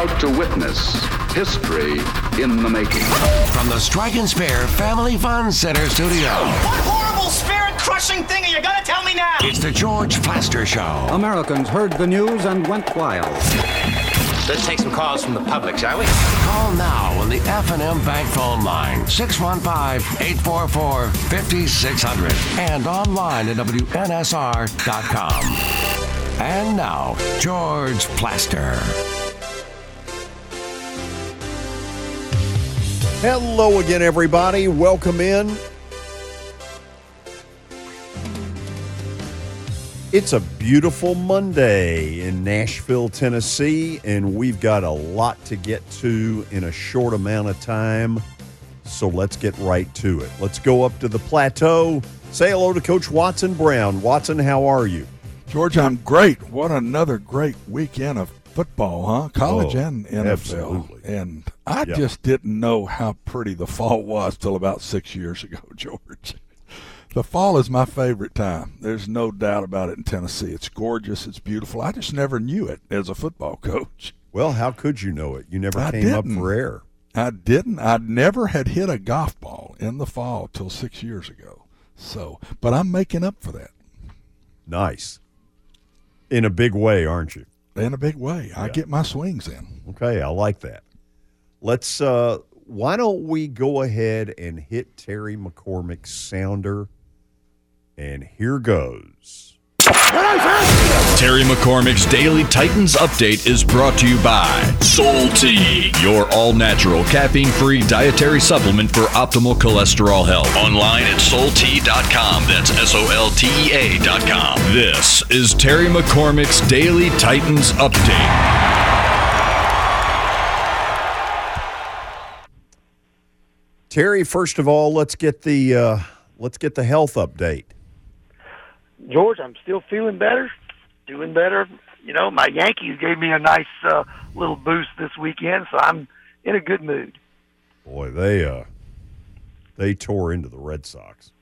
about to witness history in the making. From the Strike and Spare Family Fun Center studio. What horrible spirit-crushing thing are you going to tell me now? It's the George Plaster Show. Americans heard the news and went wild. Let's take some calls from the public, shall we? Call now on the F&M Bank phone line, 615-844-5600, and online at WNSR.com. And now, George Plaster. Hello again, everybody. Welcome in. It's a beautiful Monday in Nashville, Tennessee, and we've got a lot to get to in a short amount of time, so let's get right to it. Let's go up to the plateau. Say hello to Coach Watson Brown. Watson, how are you? George, I'm great. What another great weekend of football, huh? College and NFL. Absolutely. And I just didn't know how pretty the fall was till about 6 years ago, George. The fall is my favorite time. There's no doubt about it in Tennessee. It's gorgeous. It's beautiful. I just never knew it as a football coach. Well, how could you know it? You never came up for air. I didn't. I never had hit a golf ball in the fall till 6 years ago. So, but I'm making up for that. Nice. In a big way, aren't you? In a big way. I get my swings in. Okay, I like that. Let's, why don't we go ahead and hit Terry McCormick's sounder? And here goes. Terry McCormick's Daily Titans Update is brought to you by Soul Tea, your all-natural, caffeine-free dietary supplement for optimal cholesterol health. Online at soultea.com. That's SOLTEA.com. This is Terry McCormick's Daily Titans Update. Terry, first of all, let's get the health update. George, I'm still feeling better, doing better. You know, my Yankees gave me a nice little boost this weekend, so I'm in a good mood. Boy, they tore into the Red Sox.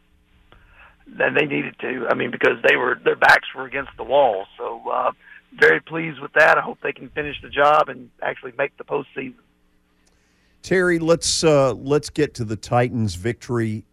Then they needed to. I mean, because their backs were against the wall. So very pleased with that. I hope they can finish the job and actually make the postseason. Terry, let's get to the Titans' victory.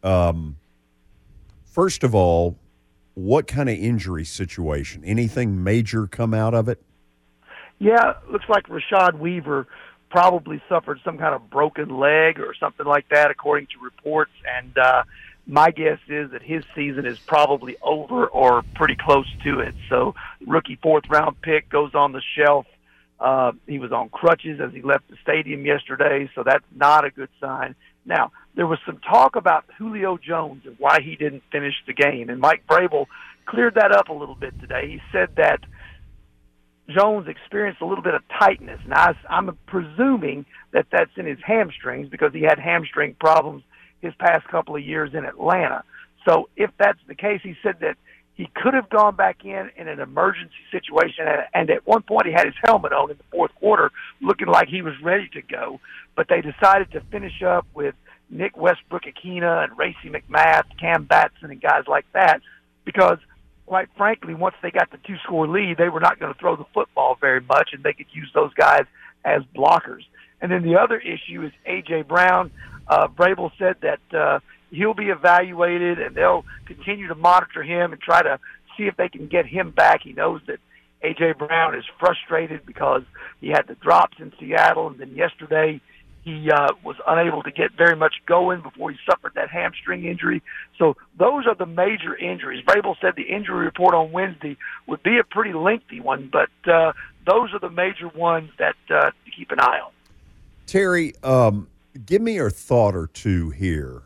First of all, what kind of injury situation? Anything major come out of it? Yeah, looks like Rashad Weaver probably suffered some kind of broken leg or something like that, according to reports. And my guess is that his season is probably over or pretty close to it. So rookie fourth-round pick goes on the shelf. He was on crutches as he left the stadium yesterday, so that's not a good sign. Now, there was some talk about Julio Jones and why he didn't finish the game, and Mike Vrabel cleared that up a little bit today. He said that Jones experienced a little bit of tightness. Now, I'm presuming that that's in his hamstrings because he had hamstring problems his past couple of years in Atlanta. So if that's the case, he said that he could have gone back in an emergency situation, and at one point he had his helmet on in the fourth quarter looking like he was ready to go. But they decided to finish up with Nick Westbrook-Akina and Racey McMath, Cam Batson, and guys like that because, quite frankly, once they got the two-score lead, they were not going to throw the football very much, and they could use those guys as blockers. And then the other issue is A.J. Brown. Vrabel said that he'll be evaluated, and they'll continue to monitor him and try to see if they can get him back. He knows that A.J. Brown is frustrated because he had the drops in Seattle, and then yesterday he was unable to get very much going before he suffered that hamstring injury. So those are the major injuries. Vrabel said the injury report on Wednesday would be a pretty lengthy one, but those are the major ones that to keep an eye on. Terry, give me your thought or two here.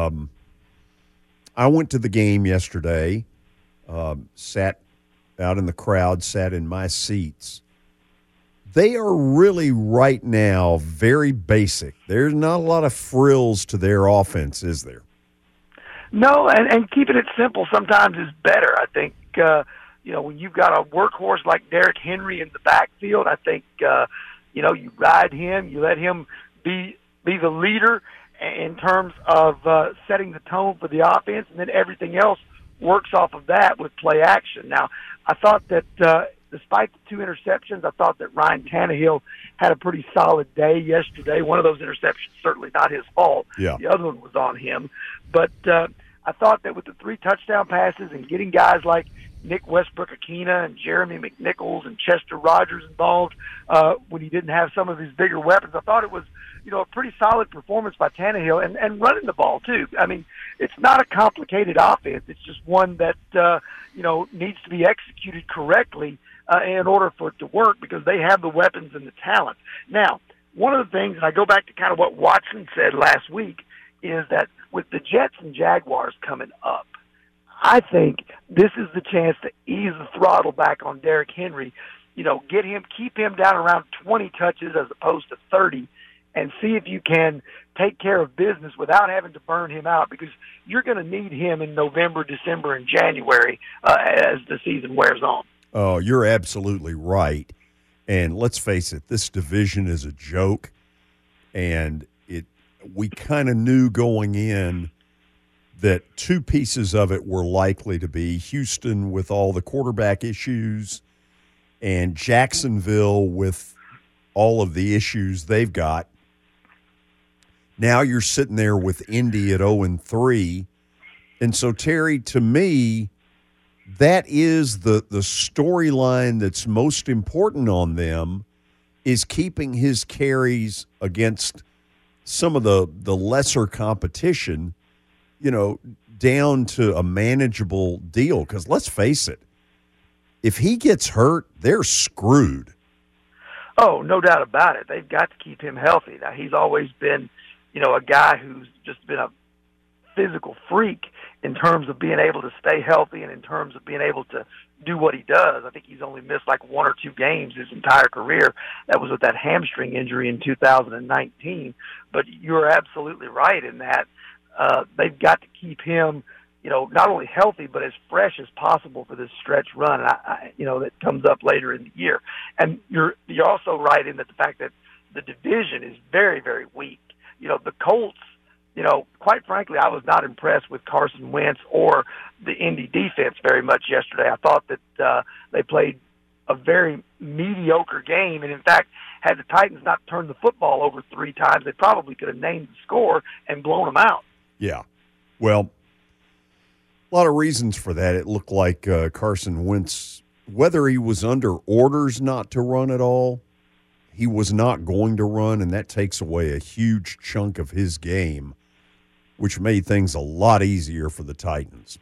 I went to the game yesterday, sat out in the crowd, sat in my seats. They are really right now very basic. There's not a lot of frills to their offense, is there? No, and keeping it simple sometimes is better. I think, when you've got a workhorse like Derrick Henry in the backfield, I think, you ride him, you let him be the leader in terms of setting the tone for the offense, and then everything else works off of that with play action. Now, I thought that despite the 2 interceptions, I thought that Ryan Tannehill had a pretty solid day yesterday. One of those interceptions, certainly not his fault. Yeah. The other one was on him. But I thought that with the 3 touchdown passes and getting guys like Nick Westbrook-Akina and Jeremy McNichols and Chester Rogers involved when he didn't have some of his bigger weapons, I thought it was, a pretty solid performance by Tannehill and running the ball too. I mean, it's not a complicated offense. It's just one that, needs to be executed correctly in order for it to work because they have the weapons and the talent. Now, one of the things, and I go back to kind of what Watson said last week, is that with the Jets and Jaguars coming up, I think this is the chance to ease the throttle back on Derrick Henry, keep him down around 20 touches as opposed to 30, and see if you can take care of business without having to burn him out, because you're going to need him in November, December, and January as the season wears on. Oh, you're absolutely right. And let's face it, this division is a joke, and we kind of knew going in that 2 pieces of it were likely to be Houston with all the quarterback issues and Jacksonville with all of the issues they've got. Now you're sitting there with Indy at 0-3. And so, Terry, to me, that is the storyline that's most important on them, is keeping his carries against some of the lesser competition, down to a manageable deal. Because let's face it, if he gets hurt, they're screwed. Oh, no doubt about it. They've got to keep him healthy. Now, he's always been, a guy who's just been a physical freak in terms of being able to stay healthy and in terms of being able to do what he does. I think he's only missed like 1 or 2 games his entire career. That was with that hamstring injury in 2019. But you're absolutely right in that they've got to keep him, not only healthy but as fresh as possible for this stretch run. That comes up later in the year. And you're also right in that the fact that the division is very, very weak. The Colts, quite frankly, I was not impressed with Carson Wentz or the Indy defense very much yesterday. I thought that they played a very mediocre game, and in fact, had the Titans not turned the football over 3 times, they probably could have named the score and blown them out. Yeah. Well, a lot of reasons for that. It looked like Carson Wentz, whether he was under orders not to run at all, he was not going to run, and that takes away a huge chunk of his game, which made things a lot easier for the Titans.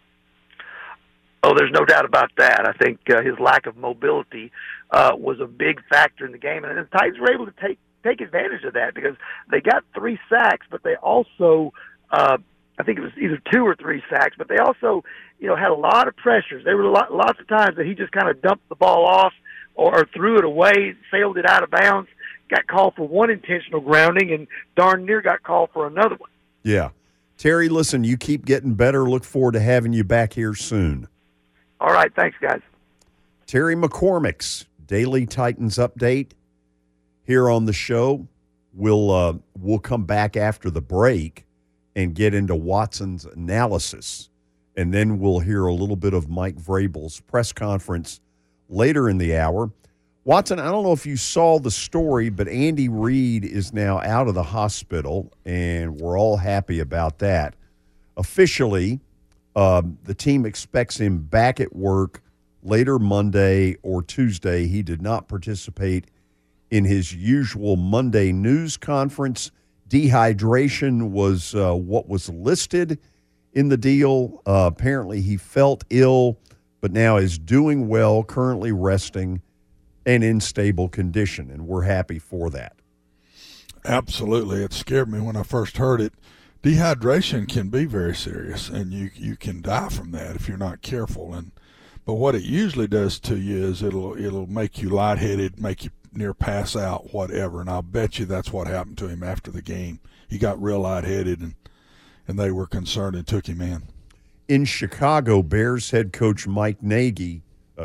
Oh, there's no doubt about that. I think his lack of mobility was a big factor in the game, and the Titans were able to take advantage of that because they got 3 sacks, but they also, I think it was either 2 or 3 sacks, but they also, had a lot of pressures. There were lots of times that he just kind of dumped the ball off or threw it away, sailed it out of bounds, got called for 1 intentional grounding, and darn near got called for another one. Yeah. Terry, listen, you keep getting better. Look forward to having you back here soon. All right. Thanks, guys. Terry McCormick's Daily Titans Update here on the show. We'll come back after the break and get into Watson's analysis, and then we'll hear a little bit of Mike Vrabel's press conference later in the hour. Watson, I don't know if you saw the story, but Andy Reid is now out of the hospital, and we're all happy about that. Officially, the team expects him back at work later Monday or Tuesday. He did not participate in his usual Monday news conference. Dehydration was what was listed in the deal. Apparently, he felt ill, but now is doing well, currently resting, and in stable condition, and we're happy for that. Absolutely. It scared me when I first heard it. Dehydration can be very serious, and you can die from that if you're not careful. But what it usually does to you is it'll make you lightheaded, make you near pass out, whatever. And I'll bet you that's what happened to him after the game. He got real lightheaded, and they were concerned and took him in. In Chicago, Bears head coach Matt Nagy,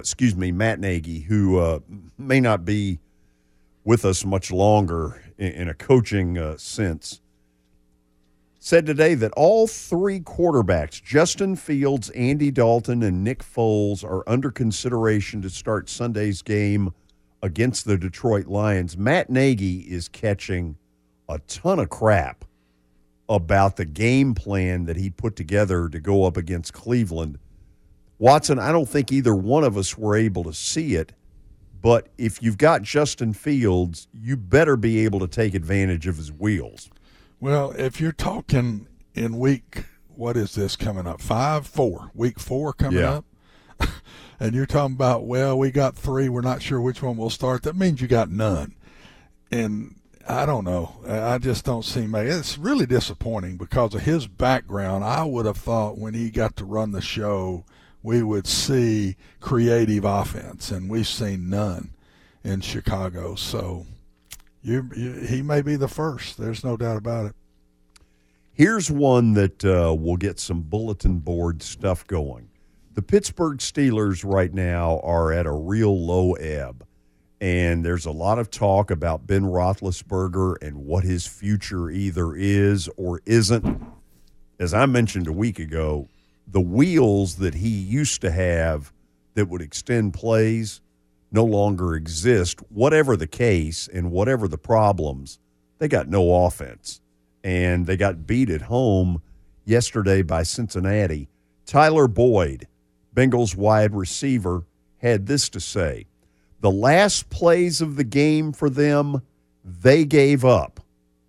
who may not be with us much longer in a coaching sense, said today that all three quarterbacks, Justin Fields, Andy Dalton, and Nick Foles, are under consideration to start Sunday's game against the Detroit Lions. Matt Nagy is catching a ton of crap about the game plan that he put together to go up against Cleveland. Watson, I don't think either one of us were able to see it, but if you've got Justin Fields, you better be able to take advantage of his wheels. Well, if you're talking in week, what is this coming up? Week 4 coming up? And you're talking about, well, we got 3, we're not sure which one will start. That means you got none. And I don't know. I just don't see it's really disappointing because of his background. I would have thought when he got to run the show, we would see creative offense, and we've seen none in Chicago. So he may be the first. There's no doubt about it. Here's one that will get some bulletin board stuff going. The Pittsburgh Steelers right now are at a real low ebb, and there's a lot of talk about Ben Roethlisberger and what his future either is or isn't. As I mentioned a week ago, the wheels that he used to have that would extend plays no longer exist. Whatever the case and whatever the problems, they got no offense. And they got beat at home yesterday by Cincinnati. Tyler Boyd, Bengals wide receiver, had this to say. The last plays of the game for them, they gave up.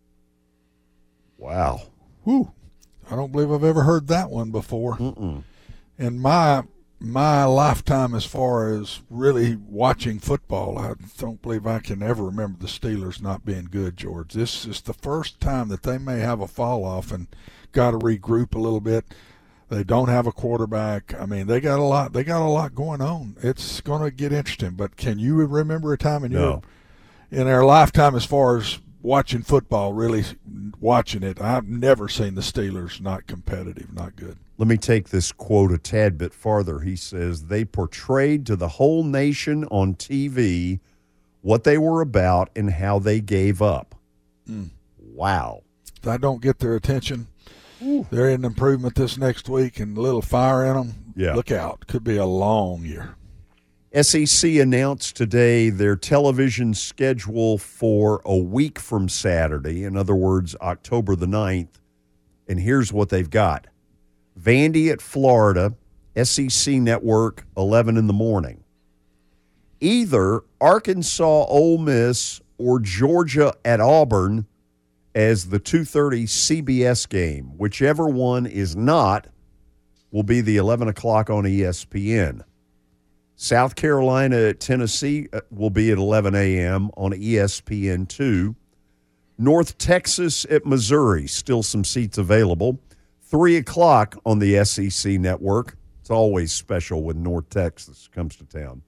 Wow. Whew. I don't believe I've ever heard that one before. In my lifetime, as far as really watching football, I don't believe I can ever remember the Steelers not being good, George. This is the first time that they may have a fall off and got to regroup a little bit. They don't have a quarterback. I mean, they got a lot going on. It's going to get interesting. But can you remember a time in our lifetime, as far as watching football, really watching it, I've never seen the Steelers not competitive, not good. Let me take this quote a tad bit farther. He says, they portrayed to the whole nation on TV what they were about and how they gave up. Wow. If I don't get their attention, they're in improvement this next week and a little fire in them. Yeah. Look out. Could be a long year. SEC announced today their television schedule for a week from Saturday, in other words, October the 9th. And here's what they've got. Vandy at Florida, SEC Network, 11 in the morning. Either Arkansas Ole Miss or Georgia at Auburn as the 2:30 CBS game. Whichever one is not will be the 11 o'clock on ESPN. South Carolina at Tennessee will be at 11 a.m. on ESPN2. North Texas at Missouri, still some seats available. 3 o'clock on the SEC Network. It's always special when North Texas comes to town.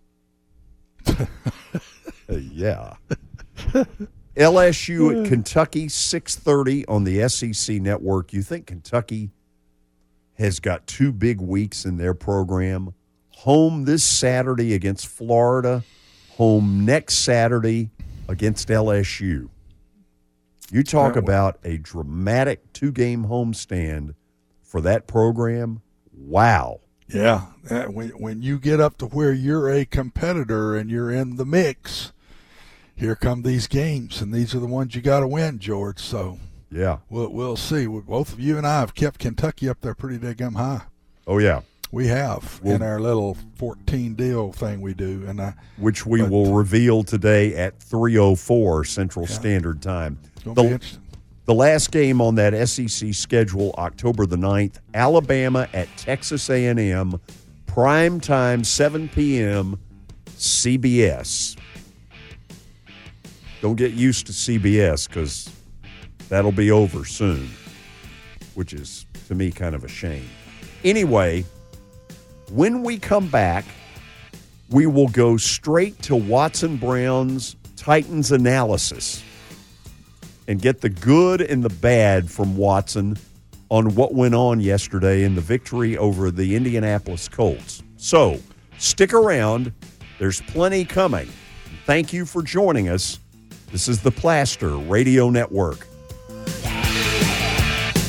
Yeah. LSU at Kentucky, 6:30 on the SEC Network. You think Kentucky has got 2 big weeks in their program? Home this Saturday against Florida, home next Saturday against LSU. You talk about a dramatic 2-game homestand for that program. Wow. Yeah. When you get up to where you're a competitor and you're in the mix, here come these games, and these are the ones you got to win, George. So yeah, we'll see. Both of you and I have kept Kentucky up there pretty daggum high. Oh, yeah. We have in our little 14 deal thing we do, which we will reveal today at 3:04 Central Standard Time. It's going to be interesting. The last game on that SEC schedule, October the 9th, Alabama at Texas A&M, prime time, 7 p.m., CBS. Don't get used to CBS because that'll be over soon, which is, to me, kind of a shame. Anyway, when we come back, we will go straight to Watson Brown's Titans analysis and get the good and the bad from Watson on what went on yesterday in the victory over the Indianapolis Colts. So, stick around. There's plenty coming. Thank you for joining us. This is the Plaster Radio Network.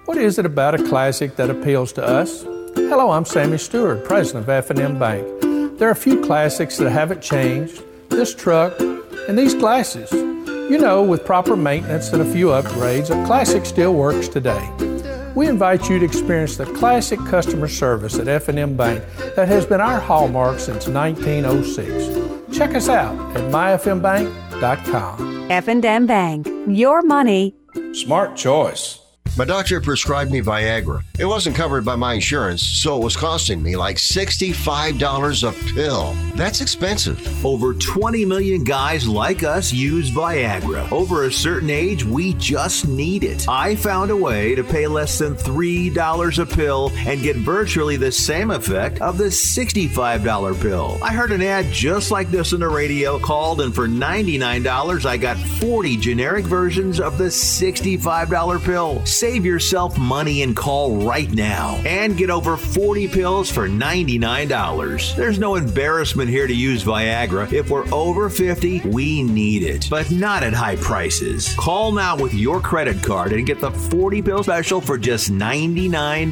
What is it about a classic that appeals to us? Hello, I'm Sammy Stewart, president of F&M Bank. There are a few classics that haven't changed. This truck and these glasses. You know, with proper maintenance and a few upgrades, a classic still works today. We invite you to experience the classic customer service at F&M Bank that has been our hallmark since 1906. Check us out at myfmbank.com. F&M Bank, your money. Smart choice. My doctor prescribed me Viagra. It wasn't covered by my insurance, so it was costing me like $65 a pill. That's expensive. Over 20 million guys like us use Viagra. Over a certain age, we just need it. I found a way to pay less than $3 a pill and get virtually the same effect of the $65 pill. I heard an ad just like this on the radio, called, and for $99, I got 40 generic versions of the $65 pill. Save yourself money and call right now and get over 40 pills for $99. There's no embarrassment here to use Viagra. If we're over 50, we need it, but not at high prices. Call now with your credit card and get the 40 pill special for just $99.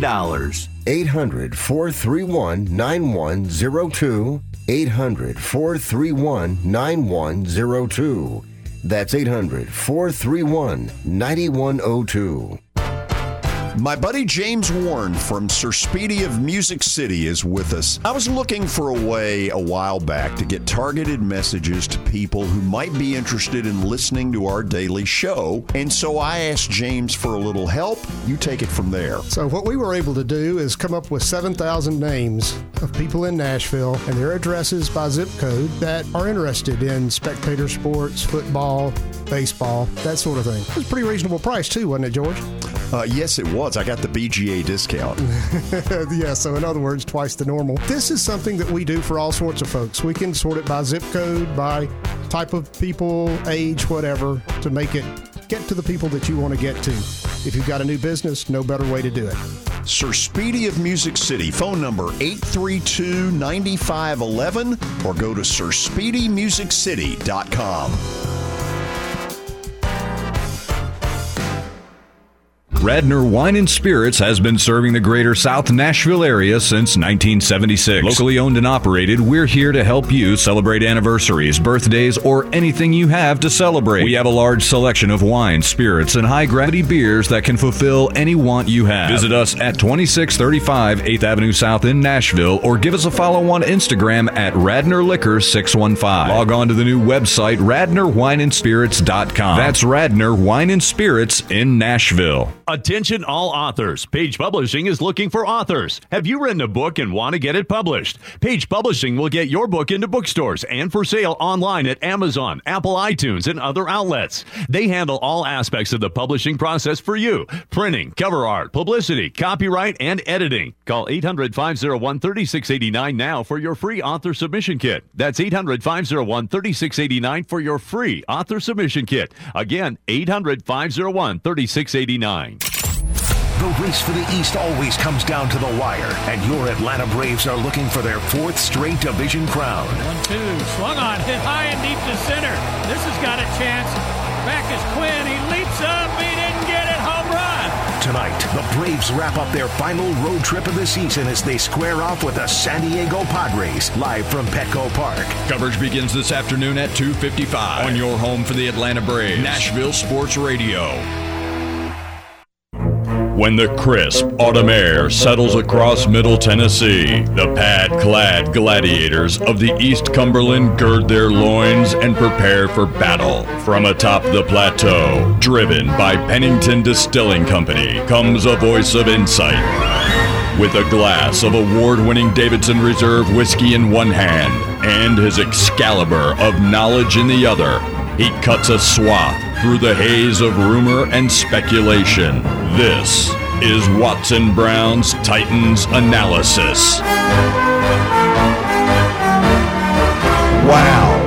800-431-9102. 800-431-9102. That's 800-431-9102. My buddy James Warren from Sir Speedy of Music City is with us. I was looking for a way a while back to get targeted messages to people who might be interested in listening to our daily show, and so I asked James for a little help. You take it from there. So what we were able to do is come up with 7,000 names of people in Nashville and their addresses by zip code that are interested in spectator sports, football, baseball, that sort of thing. It was a pretty reasonable price too, wasn't it, George? Yes, it was. I got the BGA discount. Yeah, so in other words, twice the normal. This is something that we do for all sorts of folks. We can sort it by zip code, by type of people, age, whatever, to make it get to the people that you want to get to. If you've got a new business, no better way to do it. Sir Speedy of Music City, phone number 832-9511, or go to sirspeedymusiccity.com. Radnor Wine and Spirits has been serving the greater South Nashville area since 1976. Locally owned and operated, we're here to help you celebrate anniversaries, birthdays, or anything you have to celebrate. We have a large selection of wine, spirits, and high-gravity beers that can fulfill any want you have. Visit us at 2635 8th Avenue South in Nashville, or give us a follow on Instagram at Radnor Liquor 615. Log on to the new website, RadnorWineandSpirits.com. That's Radnor Wine and Spirits in Nashville. Attention all authors. Page Publishing is looking for authors. Have you written a book and want to get it published? Page Publishing will get your book into bookstores and for sale online at Amazon, Apple iTunes, and other outlets. They handle all aspects of the publishing process for you. Printing, cover art, publicity, copyright, and editing. Call 800-501-3689 now for your free author submission kit. That's 800-501-3689 for your free author submission kit. Again, 800-501-3689. The race for the East always comes down to the wire, and your Atlanta Braves are looking for their fourth straight division crown. 1-2, swung on, hit high and deep to center. This has got a chance. Back is Quinn. He leaps up. He didn't get it. Home run. Tonight, the Braves wrap up their final road trip of the season as they square off with the San Diego Padres, live from Petco Park. Coverage begins this afternoon at 2:55 on your home for the Atlanta Braves, Nashville Sports Radio. When the crisp autumn air settles across Middle Tennessee, the pad-clad gladiators of the East Cumberland gird their loins and prepare for battle. From atop the plateau, driven by Pennington Distilling Company, comes a voice of insight. With a glass of award-winning Davidson Reserve whiskey in one hand and his Excalibur of knowledge in the other, he cuts a swath through the haze of rumor and speculation. This is Watson Brown's Titans Analysis. Wow.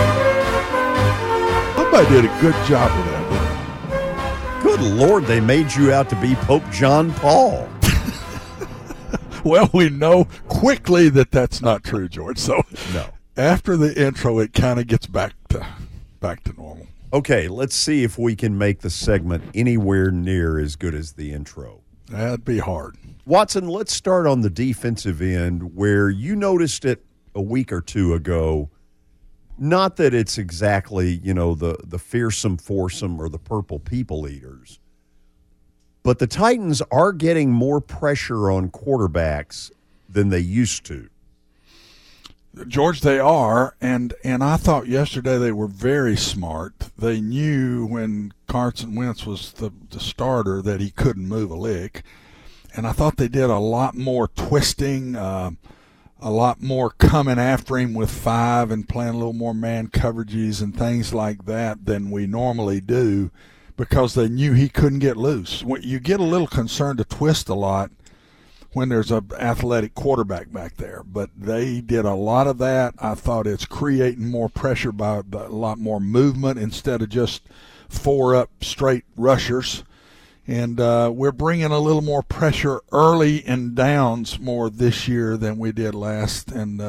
Somebody did a good job of that, didn't Good Lord, they made you out to be Pope John Paul. Well, we know quickly that that's not true, George. So no. After the intro, it kind of gets back to normal. Okay, let's see if we can make the segment anywhere near as good as the intro. That'd be hard. Watson, let's start on the defensive end where you noticed it a week or two ago. Not that it's exactly, the fearsome foursome or the purple people eaters, but the Titans are getting more pressure on quarterbacks than they used to. George, they are, and I thought yesterday they were very smart. They knew when Carson Wentz was the starter that he couldn't move a lick, and I thought they did a lot more twisting, a lot more coming after him with 5 and playing a little more man coverages and things like that than we normally do because they knew he couldn't get loose. You get a little concerned to twist a lot when there's an athletic quarterback back there, but they did a lot of that. I thought it's creating more pressure by a lot more movement instead of just 4 up straight rushers. And we're bringing a little more pressure early in downs more this year than we did last. And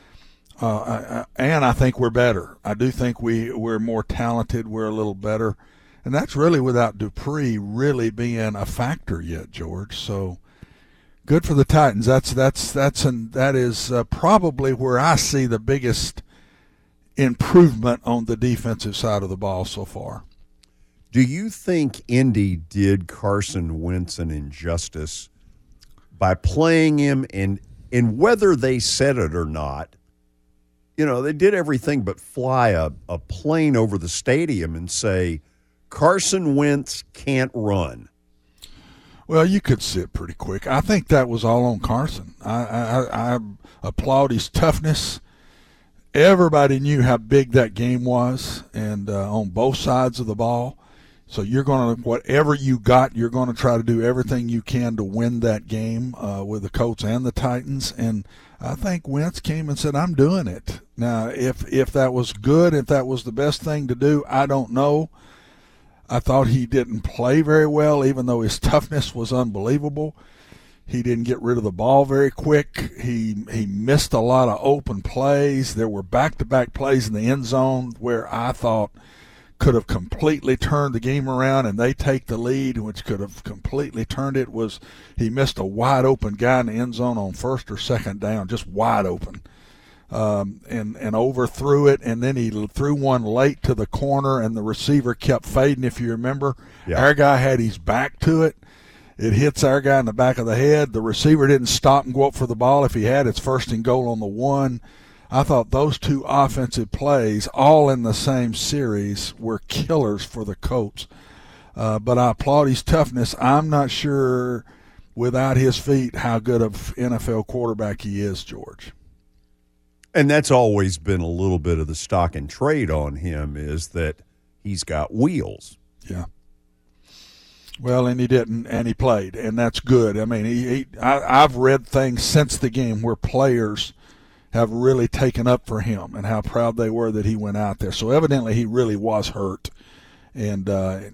I think we're better. I do think we're more talented. We're a little better. And that's really without Dupree really being a factor yet, George. So good for the Titans. That is probably where I see the biggest improvement on the defensive side of the ball so far. Do you think Indy did Carson Wentz an injustice by playing him and whether they said it or not, they did everything but fly a plane over the stadium and say, Carson Wentz can't run? Well, you could see it pretty quick. I think that was all on Carson. I applaud his toughness. Everybody knew how big that game was, and on both sides of the ball. So you're going to, whatever you got, you're going to try to do everything you can to win that game with the Colts and the Titans. And I think Wentz came and said, I'm doing it. Now, if that was good, if that was the best thing to do, I don't know. I thought he didn't play very well, even though his toughness was unbelievable. He didn't get rid of the ball very quick. He missed a lot of open plays. There were back-to-back plays in the end zone where I thought could have completely turned the game around and they take the lead, which could have completely turned it. Was he missed a wide open guy in the end zone on first or second down, just wide open, and overthrew it, and then he threw one late to the corner and the receiver kept fading. If you remember, Our guy had his back to it. It hits our guy in the back of the head. The receiver didn't stop and go up for the ball. If he had, it's 1st and goal on the 1. I thought those 2 offensive plays, all in the same series, were killers for the Colts. But I applaud his toughness. I'm not sure, without his feet, how good of NFL quarterback he is, George. And that's always been a little bit of the stock and trade on him, is that he's got wheels. Yeah. Well, and he didn't, and he played, and that's good. I mean, I've read things since the game where players have really taken up for him and how proud they were that he went out there. So evidently he really was hurt. And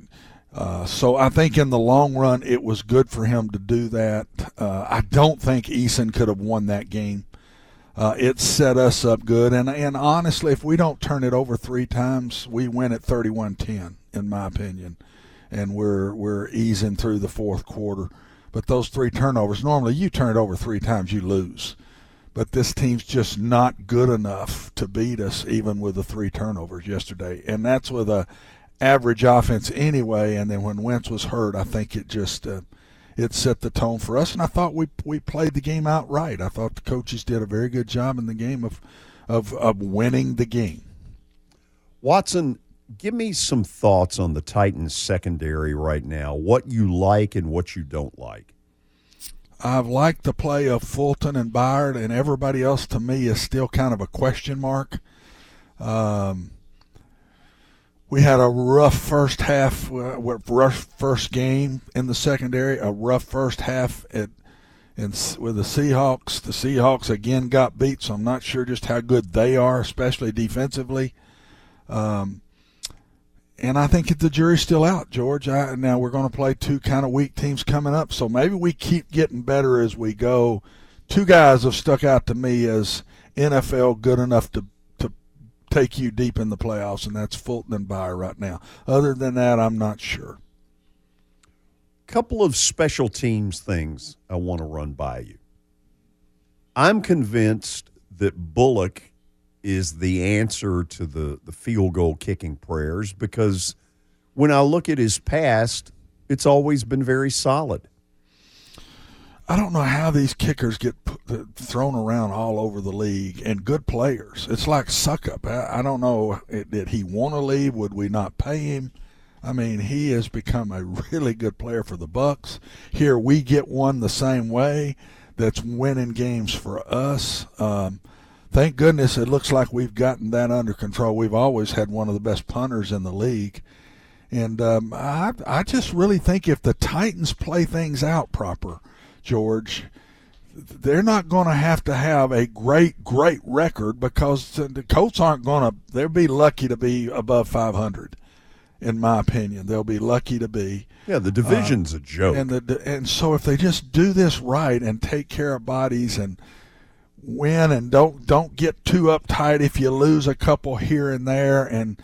so I think in the long run it was good for him to do that. I don't think Eason could have won that game. It set us up good. And honestly, if we don't turn it over 3 times, we win at 31-10, in my opinion. And we're easing through the fourth quarter. But those 3 turnovers, normally you turn it over 3 times, you lose. But this team's just not good enough to beat us, even with the 3 turnovers yesterday. And that's with a average offense anyway. And then when Wentz was hurt, I think it just it set the tone for us. And I thought we played the game out right. I thought the coaches did a very good job in the game of winning the game. Watson, give me some thoughts on the Titans secondary right now, what you like and what you don't like. I've liked the play of Fulton and Byard, and everybody else to me is still kind of a question mark. We had a rough first half, rough first game in the secondary, a rough first half with the Seahawks. The Seahawks again got beat, so I'm not sure just how good they are, especially defensively. And I think the jury's still out, George. Now we're going to play 2 kind of weak teams coming up, so maybe we keep getting better as we go. 2 guys have stuck out to me as NFL good enough to take you deep in the playoffs, and that's Fulton and Byard right now. Other than that, I'm not sure. Couple of special teams things I want to run by you. I'm convinced that Bullock is the answer to the field goal kicking prayers because when I look at his past, it's always been very solid. I don't know how these kickers get thrown around all over the league, and good players. It's like Suckup. I don't know. Did he want to leave? Would we not pay him? I mean, he has become a really good player for the Bucs. Here we get one the same way that's winning games for us. Thank goodness it looks like we've gotten that under control. We've always had one of the best punters in the league. And I just really think if the Titans play things out proper, George, they're not going to have a great record because the Colts aren't going to – they'll be lucky to be above 500, in my opinion. They'll be lucky to be. Yeah, the division's a joke. And so if they just do this right and take care of bodies and win and don't get too uptight if you lose a couple here and there, and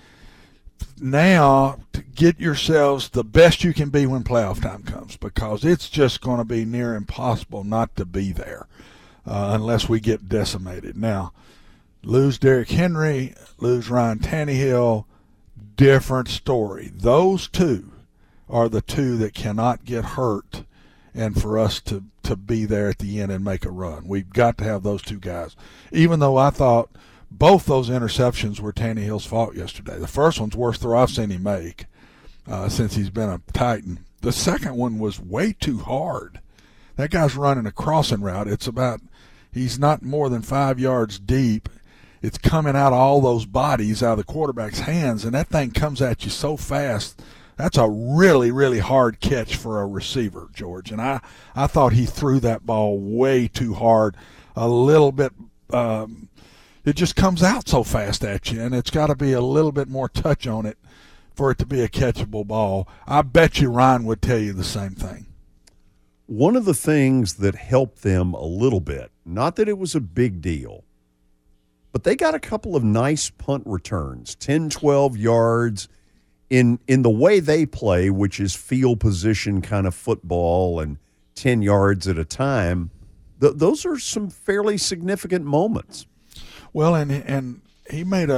now to get yourselves the best you can be when playoff time comes, because it's just going to be near impossible not to be there unless we get decimated. Now, lose Derrick Henry, lose Ryan Tannehill, different story. Those two are the two that cannot get hurt, and for us to be there at the end and make a run. We've got to have those two guys. Even though I thought both those interceptions were Tannehill's fault yesterday. The first one's worst throw I've seen him make since he's been a Titan. The second one was way too hard. That guy's running a crossing route. He's not more than 5 yards deep. It's coming out of all those bodies out of the quarterback's hands, and that thing comes at you so fast. That's a really, really hard catch for a receiver, George. And I thought he threw that ball way too hard, a little bit it just comes out so fast at you, and it's got to be a little bit more touch on it for it to be a catchable ball. I bet you Ryan would tell you the same thing. One of the things that helped them a little bit, not that it was a big deal, but they got a couple of nice punt returns, 10, 12 yards in the way they play, which is field position kind of football and 10 yards at a time. Those are some fairly significant moments. Well, and he made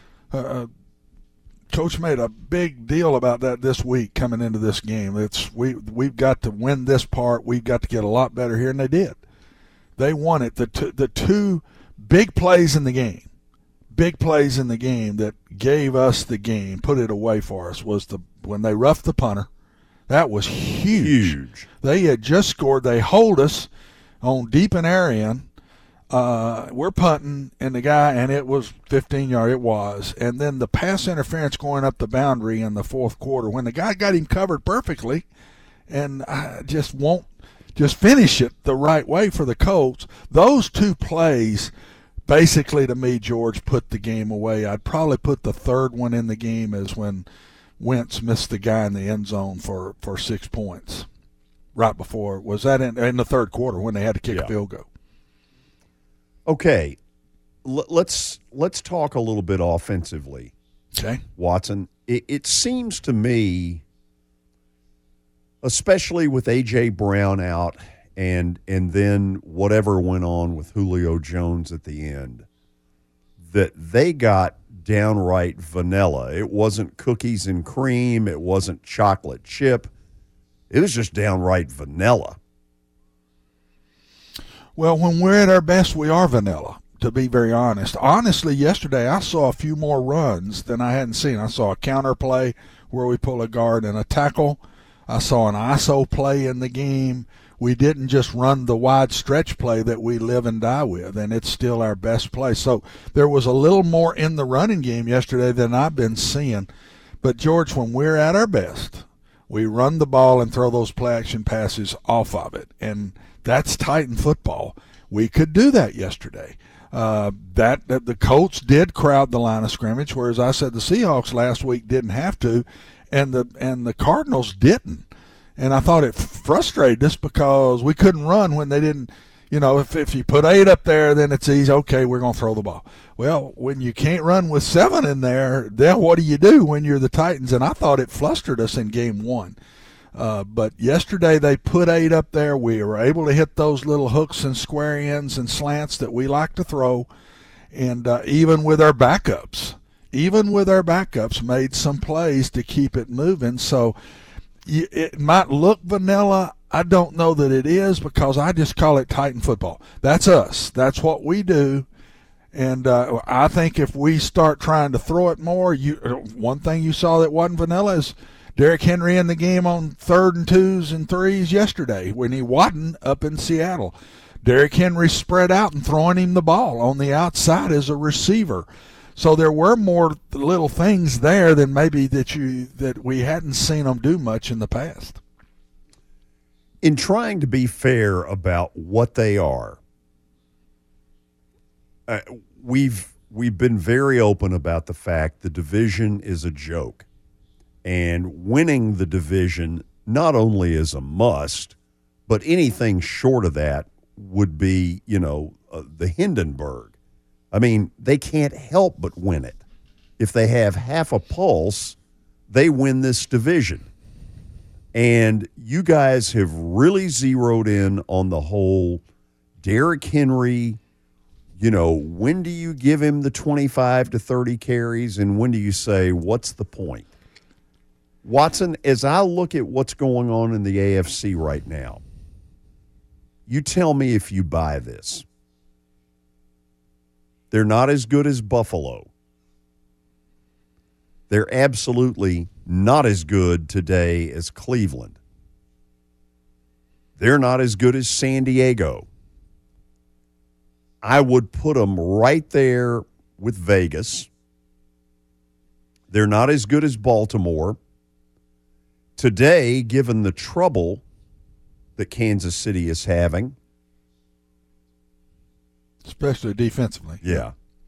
Coach made a big deal about that this week coming into this game. We've got to win this part. We've got to get a lot better here, and they did. They won it. The two big plays in the game that gave us the game, put it away for us, was when they roughed the punter. That was huge. They had just scored. They hold us on deep and Arian. We're punting, and it was 15 yards. It was. And then the pass interference going up the boundary in the fourth quarter when the guy got him covered perfectly and just won't just finish it the right way for the Colts. Those two plays basically, to me, George, put the game away. I'd probably put the third one in the game as when Wentz missed the guy in the end zone for 6 points right before. Was that in the third quarter when they had to kick a field goal? Okay, let's talk a little bit offensively. Okay, Watson. It seems to me, especially with A.J. Brown out and then whatever went on with Julio Jones at the end, that they got downright vanilla. It wasn't cookies and cream. It wasn't chocolate chip. It was just downright vanilla. Well, when we're at our best, we are vanilla, to be very honest. Honestly, yesterday I saw a few more runs than I hadn't seen. I saw a counter play where we pull a guard and a tackle. I saw an ISO play in the game. We didn't just run the wide stretch play that we live and die with, and it's still our best play. So there was a little more in the running game yesterday than I've been seeing. But, George, when we're at our best, we run the ball and throw those play-action passes off of it, and that's Titan football. We could do that yesterday. That the Colts did crowd the line of scrimmage, whereas I said the Seahawks last week didn't have to, and the Cardinals didn't. And I thought it frustrated us because we couldn't run when they didn't. You know, if you put 8 up there, then it's easy. Okay, we're going to throw the ball. Well, when you can't run with 7 in there, then what do you do when you're the Titans? And I thought it flustered us in game 1. But yesterday they put 8 up there. We were able to hit those little hooks and square ends and slants that we like to throw. And even with our backups, made some plays to keep it moving. So it might look vanilla. I don't know that it is, because I just call it Titan football. That's us. That's what we do. And I think if we start trying to throw it more, one thing you saw that wasn't vanilla is Derrick Henry in the game on 3rd and 2s and 3s yesterday when he wasn't up in Seattle. Derrick Henry spread out and throwing him the ball on the outside as a receiver. So there were more little things there than maybe that we hadn't seen them do much in the past. In trying to be fair about what they are, we've been very open about the fact the division is a joke. And winning the division not only is a must, but anything short of that would be, the Hindenburg. I mean, they can't help but win it. If they have half a pulse, they win this division. And you guys have really zeroed in on the whole Derrick Henry, when do you give him the 25 to 30 carries, and when do you say, what's the point? Watson, as I look at what's going on in the AFC right now, you tell me if you buy this. They're not as good as Buffalo. They're absolutely not as good today as Cleveland. They're not as good as San Diego. I would put them right there with Vegas. They're not as good as Baltimore. Today, given the trouble that Kansas City is having, especially defensively. Yeah.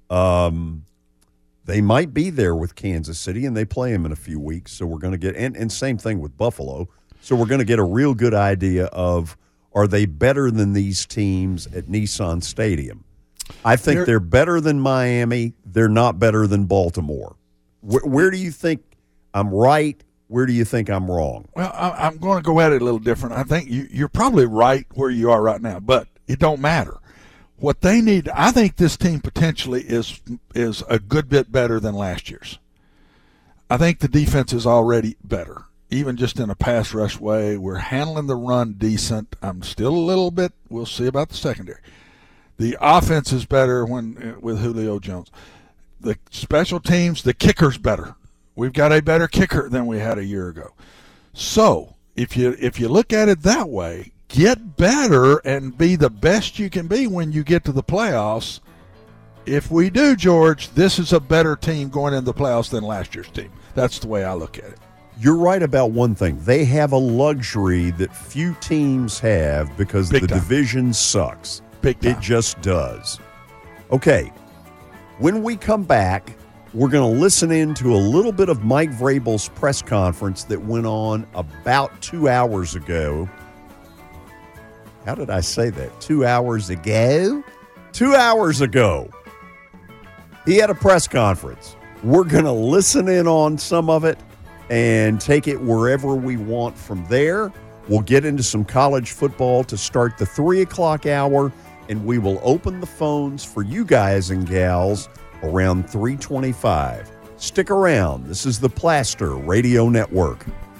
They might be there with Kansas City, and they play them in a few weeks. So we're going to get, and same thing with Buffalo. So we're going to get a real good idea of, are they better than these teams at Nissan Stadium? I think they're better than Miami. They're not better than Baltimore. Where do you think I'm right? Where do you think I'm wrong? Well, I'm going to go at it a little different. I think you're probably right where you are right now, but it don't matter. What they need, I think this team potentially is a good bit better than last year's. I think the defense is already better, even just in a pass rush way. We're handling the run decent. I'm still a little bit, we'll see about the secondary. The offense is better with Julio Jones. The special teams, the kicker's better. We've got a better kicker than we had a year ago. So if you look at it that way, get better and be the best you can be when you get to the playoffs. If we do, George, this is a better team going into the playoffs than last year's team. That's the way I look at it. You're right about one thing. They have a luxury that few teams have because the division sucks. Big time. It just does. Okay, when we come back, we're going to listen in to a little bit of Mike Vrabel's press conference that went on about 2 hours ago. How did I say that? 2 hours ago? 2 hours ago. He had a press conference. We're going to listen in on some of it and take it wherever we want from there. We'll get into some college football to start the 3 o'clock hour, and we will open the phones for you guys and gals around 3:25. Stick around. This is the Plaster Radio Network.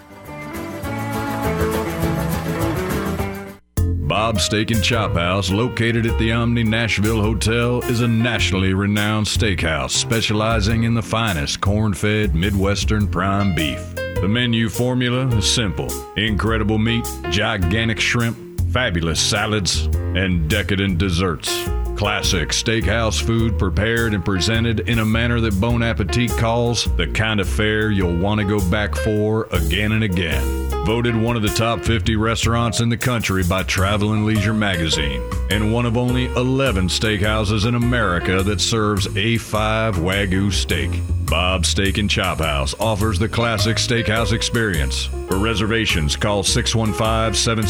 Bob's Steak and Chop House, located at the Omni Nashville Hotel, is a nationally renowned steakhouse specializing in the finest corn-fed Midwestern prime beef. The menu formula is simple: incredible meat, gigantic shrimp, fabulous salads, and decadent desserts. Classic steakhouse food prepared and presented in a manner that Bon Appetit calls the kind of fare you'll want to go back for again and again. Voted one of the top 50 restaurants in the country by Travel and Leisure magazine, and one of only 11 steakhouses in America that serves A5 Wagyu steak. Bob's Steak and Chop House offers the classic steakhouse experience. For reservations, call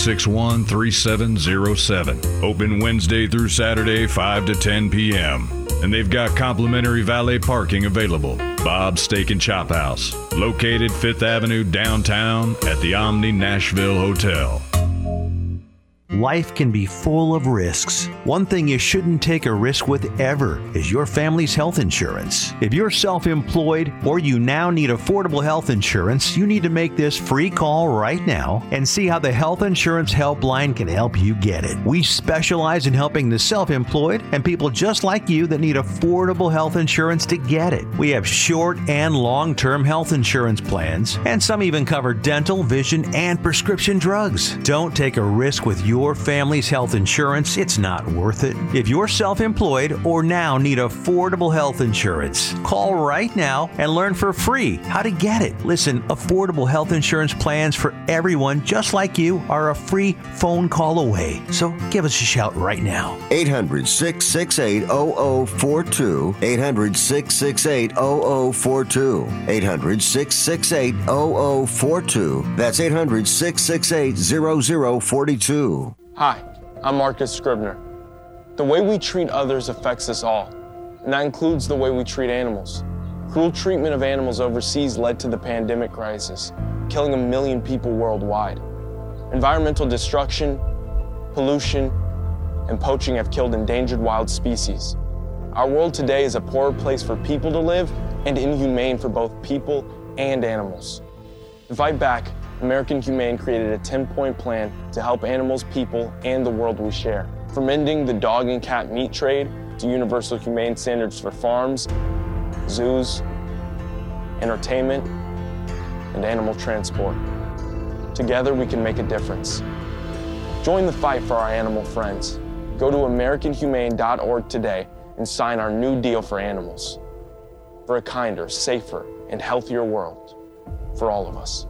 615-761-3707. Open Wednesday through Saturday, 5 to 10 p.m. And they've got complimentary valet parking available. Bob's Steak and Chop House, located 5th Avenue downtown at the Omni Nashville Hotel. Life can be full of risks. One thing you shouldn't take a risk with ever is your family's health insurance. If you're self-employed or you now need affordable health insurance, you need to make this free call right now and see how the Health Insurance Helpline can help you get it. We specialize in helping the self-employed and people just like you that need affordable health insurance to get it. We have short and long-term health insurance plans, and some even cover dental, vision, and prescription drugs. Don't take a risk with your family's health insurance. It's not worth it. If you're self-employed or now need affordable health insurance, call right now and learn for free how to get it. Listen, affordable health insurance plans for everyone just like you are a free phone call away. So give us a shout right now. 800-668-0042. 800-668-0042. 800-668-0042. That's 800-668-0042. Hi, I'm Marcus Scribner. The way we treat others affects us all, and that includes the way we treat animals. Cruel treatment of animals overseas led to the pandemic crisis, killing 1 million people worldwide. Environmental destruction, pollution, and poaching have killed endangered wild species. Our world today is a poorer place for people to live and inhumane for both people and animals. To fight back, American Humane created a 10-point plan to help animals, people, and the world we share. From ending the dog and cat meat trade to universal humane standards for farms, zoos, entertainment, and animal transport. Together we can make a difference. Join the fight for our animal friends. Go to AmericanHumane.org today and sign our new deal for animals. For a kinder, safer, and healthier world for all of us.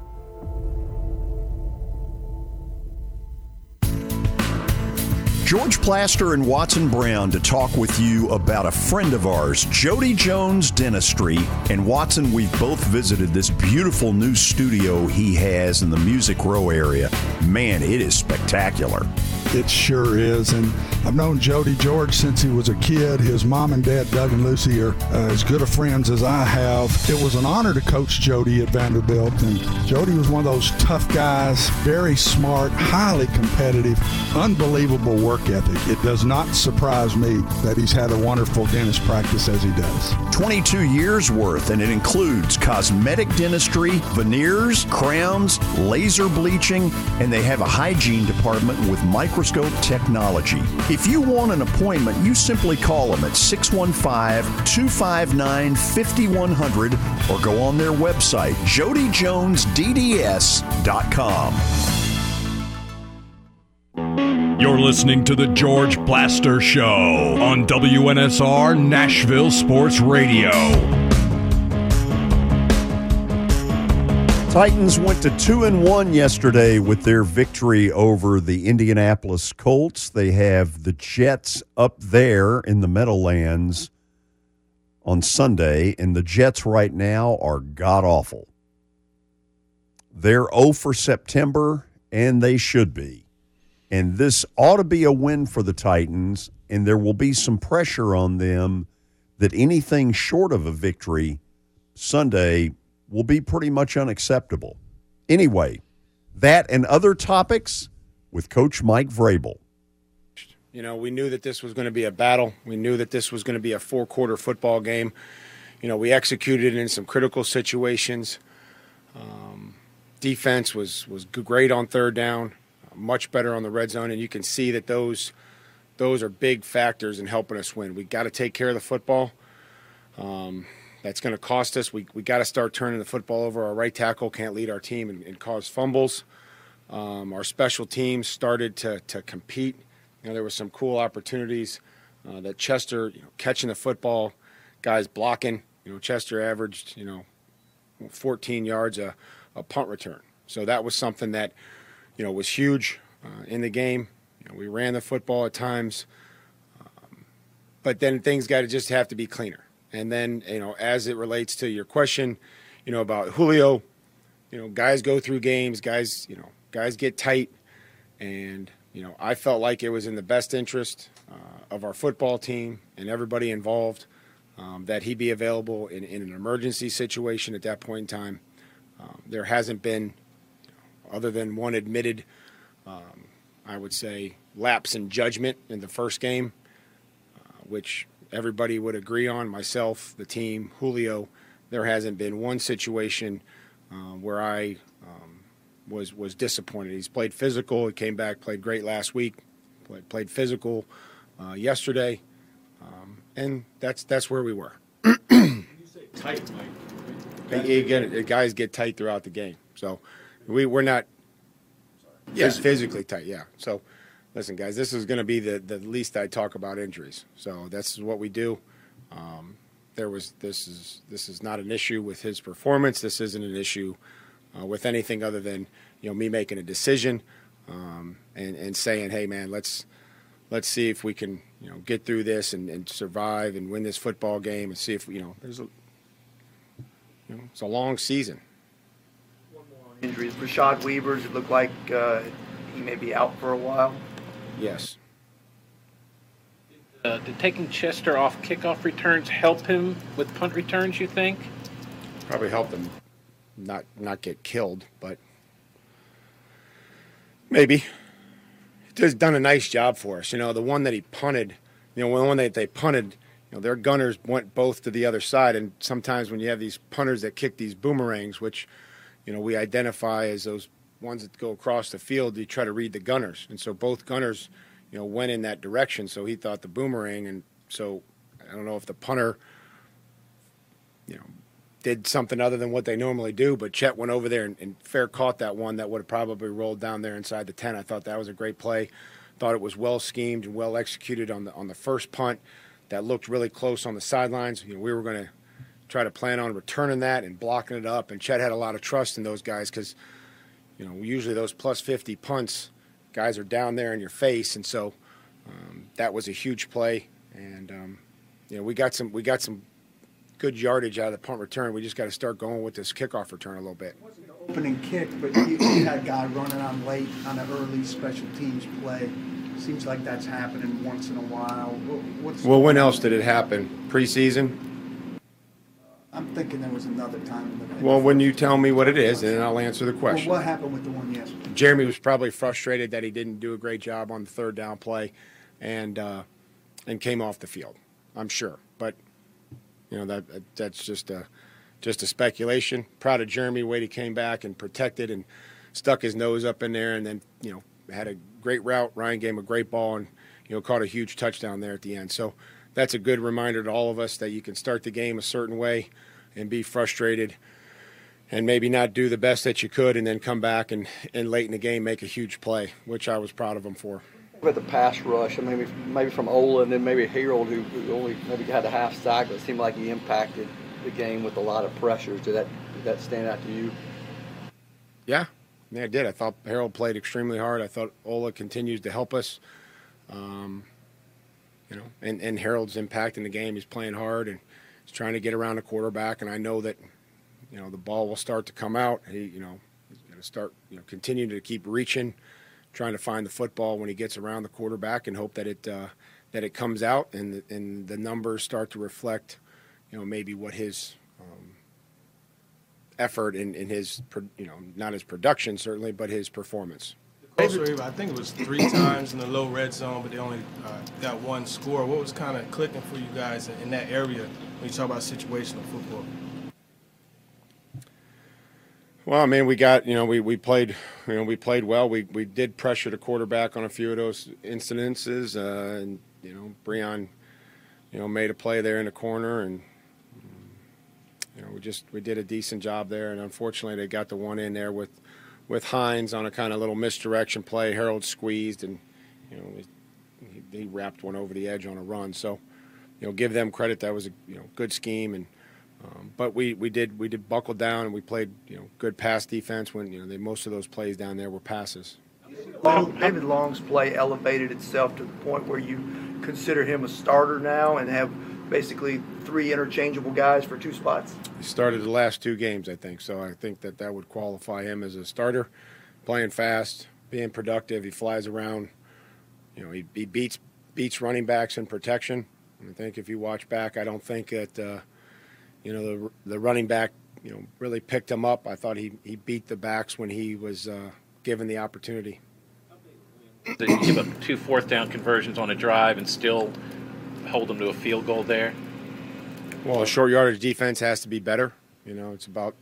George Plaster and Watson Brown to talk with you about a friend of ours, Jody Jones Dentistry. And Watson, we've both visited this beautiful new studio he has in the Music Row area. Man, it is spectacular. It sure is, and I've known Jody George since he was a kid. His mom and dad, Doug and Lucy, are as good of friends as I have. It was an honor to coach Jody at Vanderbilt, and Jody was one of those tough guys, very smart, highly competitive, unbelievable work ethic. It does not surprise me that he's had a wonderful dentist practice as he does. 22 years worth, and it includes cosmetic dentistry, veneers, crowns, laser bleaching, and they have a hygiene department with microscope technology. If you want an appointment, you simply call them at 615-259-5100 or go on their website, jodyjonesdds.com. You're listening to The George Plaster Show on WNSR Nashville Sports Radio. Titans went to 2-1 yesterday with their victory over the Indianapolis Colts. They have the Jets up there in the Meadowlands on Sunday, and the Jets right now are god-awful. They're 0 for September, and they should be. And this ought to be a win for the Titans, and there will be some pressure on them that anything short of a victory Sunday will be pretty much unacceptable. Anyway, that and other topics with Coach Mike Vrabel. You know, we knew that this was going to be a battle. We knew that this was going to be a four-quarter football game. You know, we executed in some critical situations. Defense was great on third down, much better on the red zone, and you can see that those are big factors in helping us win. We got to take care of the football. That's going to cost us. We got to start turning the football over. Our right tackle can't lead our team and cause fumbles. Our special teams started to compete. You know, there were some cool opportunities that Chester, catching the football, guys blocking. Chester averaged, 14 yards a punt return. So that was something that, was huge in the game. We ran the football at times, but then things got to just have to be cleaner. And then, as it relates to your question, about Julio, guys go through games, guys get tight. And, I felt like it was in the best interest of our football team and everybody involved, that he be available in an emergency situation at that point in time. There hasn't been, other than one admitted, I would say, lapse in judgment in the first game, which everybody would agree on, myself, the team, Julio. There hasn't been one situation where I was disappointed. He's played physical. He came back, played great last week, played physical yesterday, and that's where we were. You say tight, Mike. Guys get tight throughout the game, so we're not physically tight. Yeah. So, listen, guys, this is going to be the least I talk about injuries. So that's what we do. This is not an issue with his performance. This isn't an issue with anything other than me making a decision and saying, hey man, let's see if we can get through this and survive and win this football game and see if it's a long season. One more on injuries. Rashad Weaver's, it looked like he may be out for a while. Yes. Did taking Chester off kickoff returns help him with punt returns, you think? Probably helped him not get killed, but maybe. He's done a nice job for us. The one that he punted, the one that they punted, their gunners went both to the other side, and sometimes when you have these punters that kick these boomerangs, which, we identify as those ones that go across the field, you try to read the gunners. And so both gunners went in that direction, so he thought the boomerang, and so I don't know if the punter, did something other than what they normally do, but Chet went over there and fair caught that one that would have probably rolled down there inside the 10. I thought that was a great play. Thought it was well schemed and well executed on the first punt. That looked really close on the sidelines. We were going to try to plan on returning that and blocking it up, and Chet had a lot of trust in those guys because, usually those plus 50 punts, guys are down there in your face, and so that was a huge play. And we got some good yardage out of the punt return. We just got to start going with this kickoff return a little bit. It wasn't an opening kick, but you had a guy running on late on an early special teams play. Seems like that's happening once in a while. When else did it happen? Preseason? I'm thinking there was another time. Well, when you tell me what it is, then I'll answer the question. Well, what happened with the one yesterday? Jeremy was probably frustrated that he didn't do a great job on the third down play and came off the field, I'm sure. But, that's just a speculation. Proud of Jeremy, the way he came back and protected and stuck his nose up in there and then, had a great route. Ryan gave him a great ball and, caught a huge touchdown there at the end. So that's a good reminder to all of us that you can start the game a certain way and be frustrated and maybe not do the best that you could and then come back and late in the game make a huge play, which I was proud of him for. With the pass rush, and maybe from Ola and then maybe Harold, who only maybe had a half sack, but it seemed like he impacted the game with a lot of pressures. Did that stand out to you? Yeah, it did. I thought Harold played extremely hard. I thought Ola continues to help us. And Harold's impact in the game. He's playing hard and he's trying to get around the quarterback. And I know that, the ball will start to come out. He's going to start, continuing to keep reaching, trying to find the football when he gets around the quarterback and hope that it comes out and the numbers start to reflect, maybe what his effort in his, not his production certainly, but his performance. I think it was 3 times in the low red zone, but they only got one score. What was kind of clicking for you guys in that area when you talk about situational football? Well, we got, we played well. We did pressure the quarterback on a few of those incidences, and Breon, made a play there in the corner, and we did a decent job there. And unfortunately, they got the one in there with Hines on a kind of little misdirection play. Harold squeezed, and he wrapped one over the edge on a run. So, give them credit. That was a good scheme, and but we did buckle down and we played good pass defense when most of those plays down there were passes. David Long's play elevated itself to the point where you consider him a starter now and have basically 3 interchangeable guys for 2 spots. He started the last 2 games, I think, so I think that would qualify him as a starter, playing fast, being productive. He flies around. He beats beats running backs in protection. I think if you watch back, I don't think that the running back really picked him up. I thought he beat the backs when he was given the opportunity. Did you give up 2 fourth-down conversions on a drive and still hold them to a field goal there? Well, a short yardage defense has to be better. It's about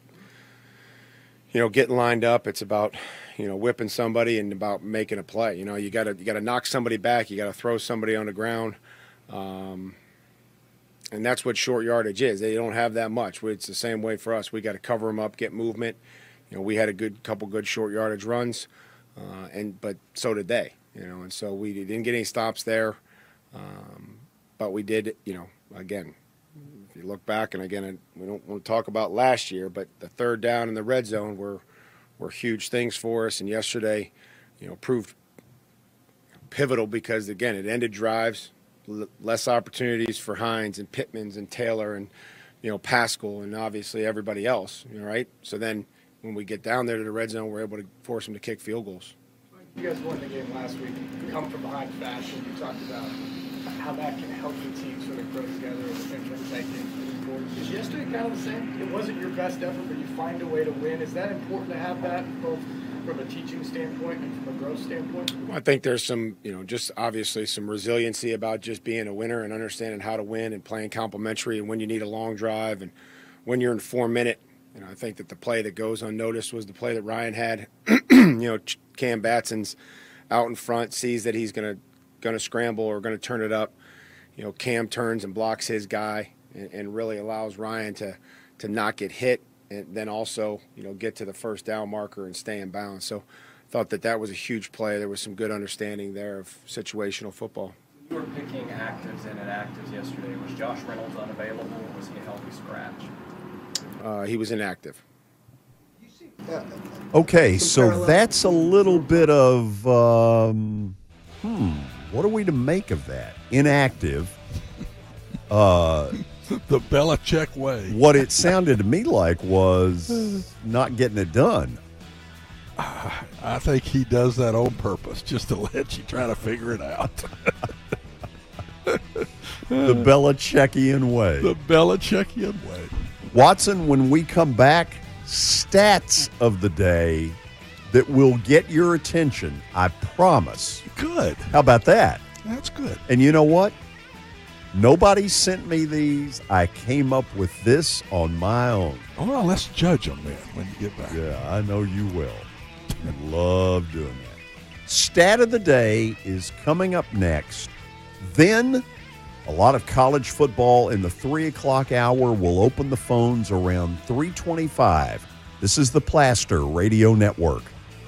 getting lined up. It's about whipping somebody and about making a play. You got to knock somebody back. You got to throw somebody on the ground, and that's what short yardage is. They don't have that much. It's the same way for us. We got to cover them up, get movement. We had a couple good short yardage runs, but so did they. And so we didn't get any stops there, but we did. Again, if you look back, and again, we don't want to talk about last year, but the third down in the red zone were huge things for us. And yesterday, proved pivotal because, again, it ended drives, less opportunities for Hines and Pittmans and Taylor and, Pascal and obviously everybody else, right? So then when we get down there to the red zone, we're able to force them to kick field goals. You guys won the game last week. Come from behind fashion. You talked about how that can help the team sort of grow together and take things forward. Is yesterday kind of the same? It wasn't your best effort, but you find a way to win. Is that important to have that both from a teaching standpoint and from a growth standpoint? Well, I think there's some, just obviously some resiliency about just being a winner and understanding how to win and playing complementary and when you need a long drive and when you're in 4 minute. I think that the play that goes unnoticed was the play that Ryan had. Cam Batson's out in front, sees that he's going to scramble or going to turn it up. Cam turns and blocks his guy and really allows Ryan to not get hit and then also, get to the first down marker and stay in bounds. So I thought that was a huge play. There was some good understanding there of situational football. You were picking actives and inactives yesterday. Was Josh Reynolds unavailable or was he a healthy scratch? He was inactive. Okay, so that's a little bit of, what are we to make of that? Inactive. The Belichick way. What it sounded to me like was not getting it done. I think he does that on purpose, just to let you try to figure it out. The Belichickian way. The Belichickian way. Watson, when we come back, stats of the day that will get your attention, I promise. Good. How about that? That's good. And you know what? Nobody sent me these. I came up with this on my own. Oh, well, let's judge them then when you get back. Yeah, I know you will. I love doing that. Stat of the day is coming up next. Then a lot of college football in the 3 o'clock hour. Will open the phones around 3:25. This is the Plaster Radio Network.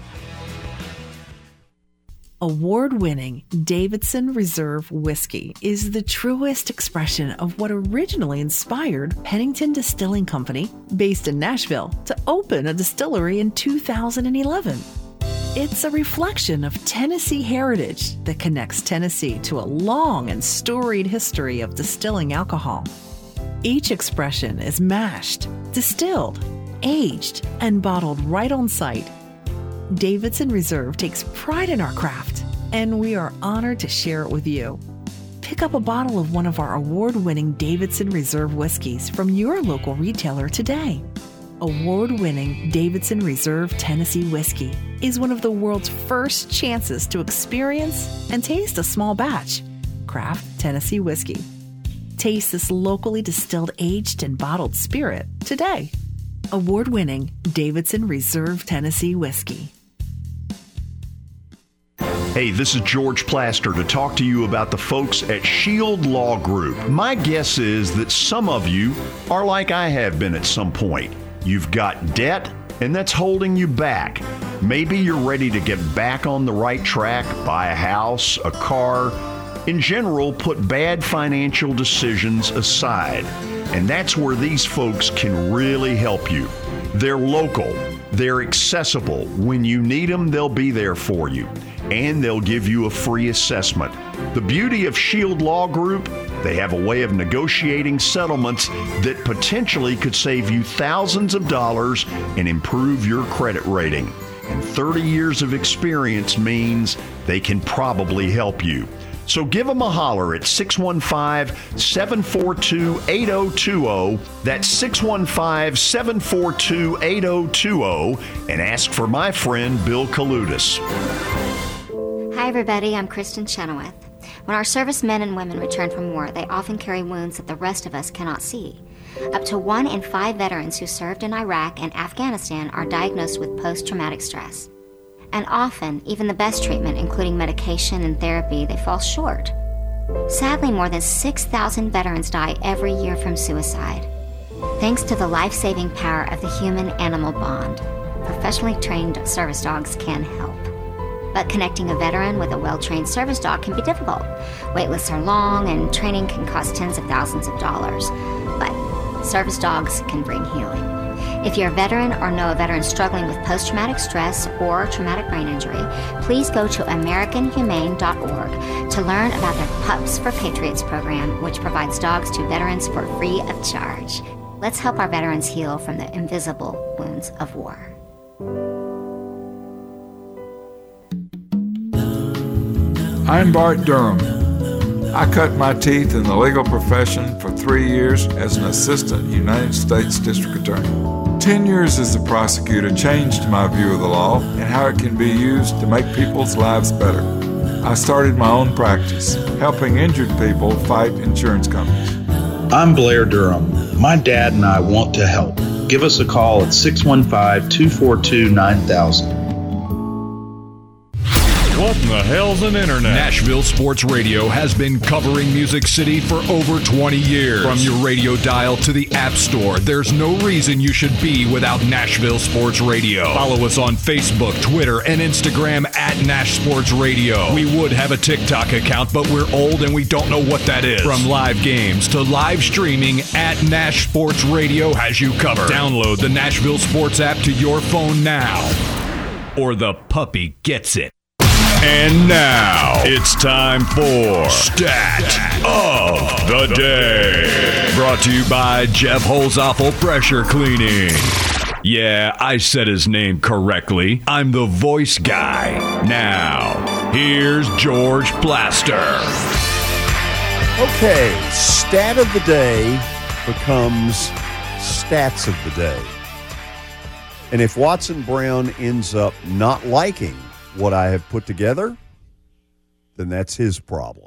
Award-winning Davidson Reserve Whiskey is the truest expression of what originally inspired Pennington Distilling Company, based in Nashville, to open a distillery in 2011. It's a reflection of Tennessee heritage that connects Tennessee to a long and storied history of distilling alcohol. Each expression is mashed, distilled, aged, and bottled right on site. Davidson Reserve takes pride in our craft, and we are honored to share it with you. Pick up a bottle of one of our award-winning Davidson Reserve whiskeys from your local retailer today. Award-winning Davidson Reserve Tennessee Whiskey is one of the world's first chances to experience and taste a small batch craft Tennessee whiskey. Taste this locally distilled, aged, and bottled spirit today. Award-winning Davidson Reserve Tennessee Whiskey. Hey, this is George Plaster to talk to you about the folks at Shield Law Group. My guess is that some of you are like I have been at some point. You've got debt, and that's holding you back. Maybe you're ready to get back on the right track, buy a house, a car. In general, put bad financial decisions aside. And that's where these folks can really help you. They're local. They're accessible. When you need them, they'll be there for you. And they'll give you a free assessment. The beauty of Shield Law Group, they have a way of negotiating settlements that potentially could save you thousands of dollars and improve your credit rating. And 30 years of experience means they can probably help you. So give them a holler at 615-742-8020. That's 615-742-8020 and ask for my friend Bill Kaludis. Hi, everybody. I'm Kristen Chenoweth. When our servicemen and women return from war, they often carry wounds that the rest of us cannot see. Up to 1 in 5 veterans who served in Iraq and Afghanistan are diagnosed with post-traumatic stress. And often, even the best treatment, including medication and therapy, they fall short. Sadly, more than 6,000 veterans die every year from suicide. Thanks to the life-saving power of the human-animal bond, professionally trained service dogs can help. But connecting a veteran with a well-trained service dog can be difficult. Wait lists are long, and training can cost tens of thousands of dollars. But service dogs can bring healing. If you're a veteran or know a veteran struggling with post-traumatic stress or traumatic brain injury, please go to AmericanHumane.org to learn about their Pups for Patriots program, which provides dogs to veterans for free of charge. Let's help our veterans heal from the invisible wounds of war. I'm Bart Durham. I cut my teeth in the legal profession for 3 years as an assistant United States District Attorney. 10 years as a prosecutor changed my view of the law and how it can be used to make people's lives better. I started my own practice, helping injured people fight insurance companies. I'm Blair Durham. My dad and I want to help. Give us a call at 615-242-9000. What in the hell's an internet? Nashville Sports Radio has been covering Music City for over 20 years. From your radio dial to the App Store, there's no reason you should be without Nashville Sports Radio. Follow us on Facebook, Twitter, and Instagram at Nash Sports Radio. We would have a TikTok account, but we're old and we don't know what that is. From live games to live streaming, at Nash Sports Radio has you covered. Download the Nashville Sports app to your phone now, or the puppy gets it. And now, it's time for Stat of the Day. Brought to you by Jeff Holzapfel Pressure Cleaning. Yeah, I said his name correctly. I'm the voice guy. Now, here's George Plaster. Okay, Stat of the Day becomes Stats of the Day. And if Watson Brown ends up not liking what I have put together, then that's his problem.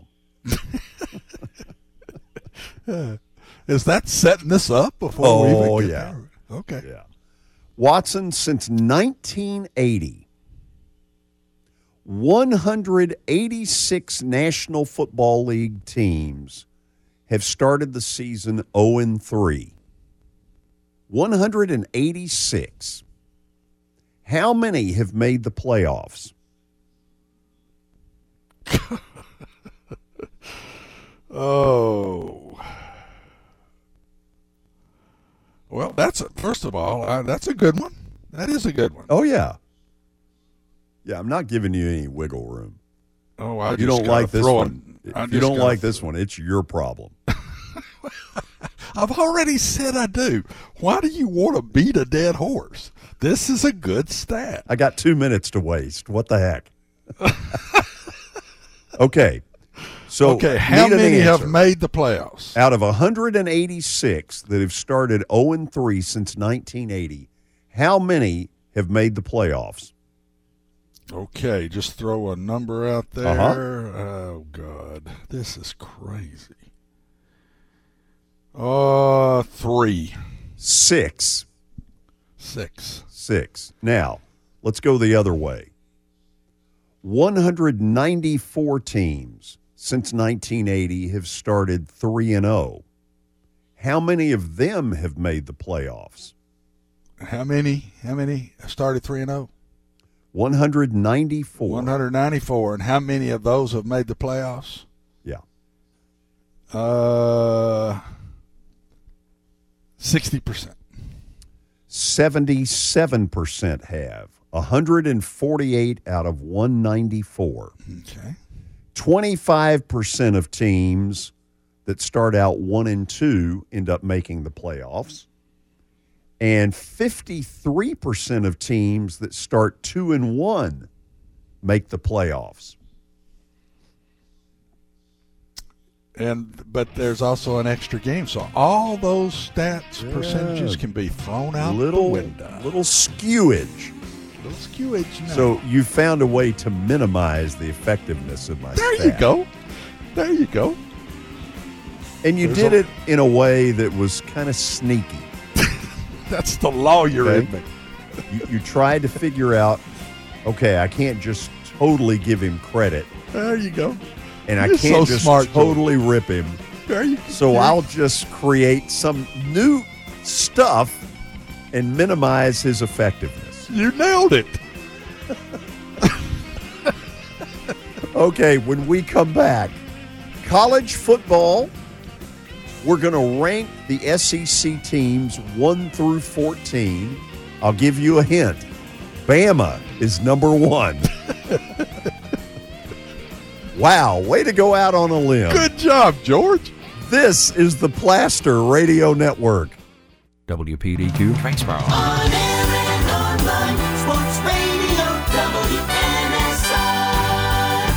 Is that setting this up before we even get yeah. there? Okay. Yeah. Watson, since 1980, 186 National Football League teams have started the season 0-3. 186. How many have made the playoffs? Oh. Well, first of all, that's a good one. That is a good one. Oh, yeah. Yeah, I'm not giving you any wiggle room. Oh, you don't like this one. If you don't like this one, it's your problem. I've already said I do. Why do you want to beat a dead horse? This is a good stat. I got 2 minutes to waste. What the heck? Okay. So, how many have made the playoffs? Out of 186 that have started 0-3 since 1980, how many have made the playoffs? Okay, just throw a number out there. Oh, God. This is crazy. 3. 6. 6. Now, let's go the other way. 194 teams since 1980 have started 3-0. How many of them have made the playoffs? How many started 3-0? 194. 194. And how many of those have made the playoffs? Yeah. 60%. 77% have. 148 out of 194. Okay. 25% of teams that start out 1-2 end up making the playoffs. And 53% of teams that start 2-1 make the playoffs. But there's also an extra game. So all those stats, percentages can be thrown out the window. Little skewage. Now. So you found a way to minimize the effectiveness of my There staff. There you go. And you did it in a way that was kind of sneaky. That's the lawyer in me. You tried to figure out, okay, I can't just totally give him credit. There you go. And You're I can't so just smart, totally rip him. So I'll just create some new stuff and minimize his effectiveness. You nailed it. Okay, when we come back, college football, we're going to rank the SEC teams 1 through 14. I'll give you a hint. Bama is number 1. Wow, way to go out on a limb. Good job, George. This is the Plaster Radio Network. WPDQ Transparl. On air and online, Sports Radio, WNSR,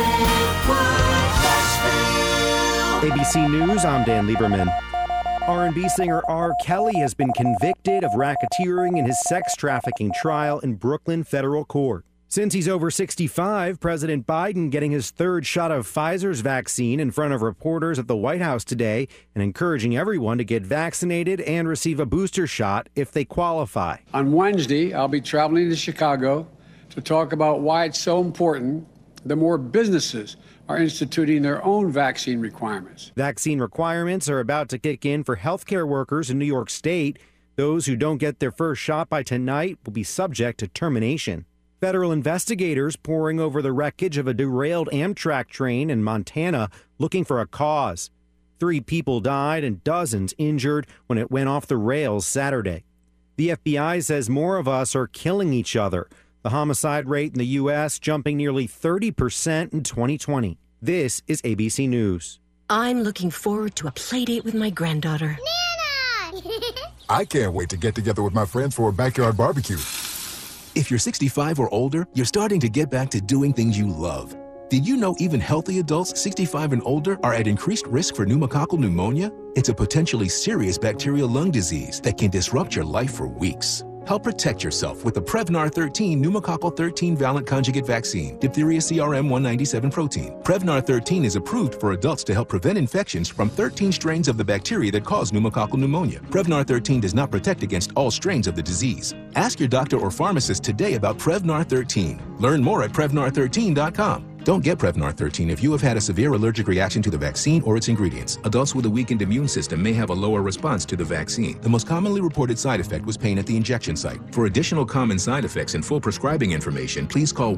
Brentwood, Nashville. ABC News, I'm Dan Lieberman. R&B singer R. Kelly has been convicted of racketeering in his sex trafficking trial in Brooklyn federal court. Since he's over 65, President Biden getting his third shot of Pfizer's vaccine in front of reporters at the White House today and encouraging everyone to get vaccinated and receive a booster shot if they qualify. On Wednesday, I'll be traveling to Chicago to talk about why it's so important that more businesses are instituting their own vaccine requirements. Vaccine requirements are about to kick in for healthcare workers in New York State. Those who don't get their first shot by tonight will be subject to termination. Federal investigators poring over the wreckage of a derailed Amtrak train in Montana looking for a cause. 3 people died and dozens injured when it went off the rails Saturday. The FBI says more of us are killing each other. The homicide rate in the U.S. jumping nearly 30% in 2020. This is ABC News. I'm looking forward to a play date with my granddaughter. Nana! I can't wait to get together with my friends for a backyard barbecue. If you're 65 or older, you're starting to get back to doing things you love. Did you know even healthy adults 65 and older are at increased risk for pneumococcal pneumonia? It's a potentially serious bacterial lung disease that can disrupt your life for weeks. Help protect yourself with the Prevnar 13 pneumococcal 13 valent conjugate vaccine, diphtheria CRM 197 protein. Prevnar 13 is approved for adults to help prevent infections from 13 strains of the bacteria that cause pneumococcal pneumonia. Prevnar 13 does not protect against all strains of the disease. Ask your doctor or pharmacist today about Prevnar 13. Learn more at Prevnar13.com. Don't get Prevnar 13 if you have had a severe allergic reaction to the vaccine or its ingredients. Adults with a weakened immune system may have a lower response to the vaccine. The most commonly reported side effect was pain at the injection site. For additional common side effects and full prescribing information, please call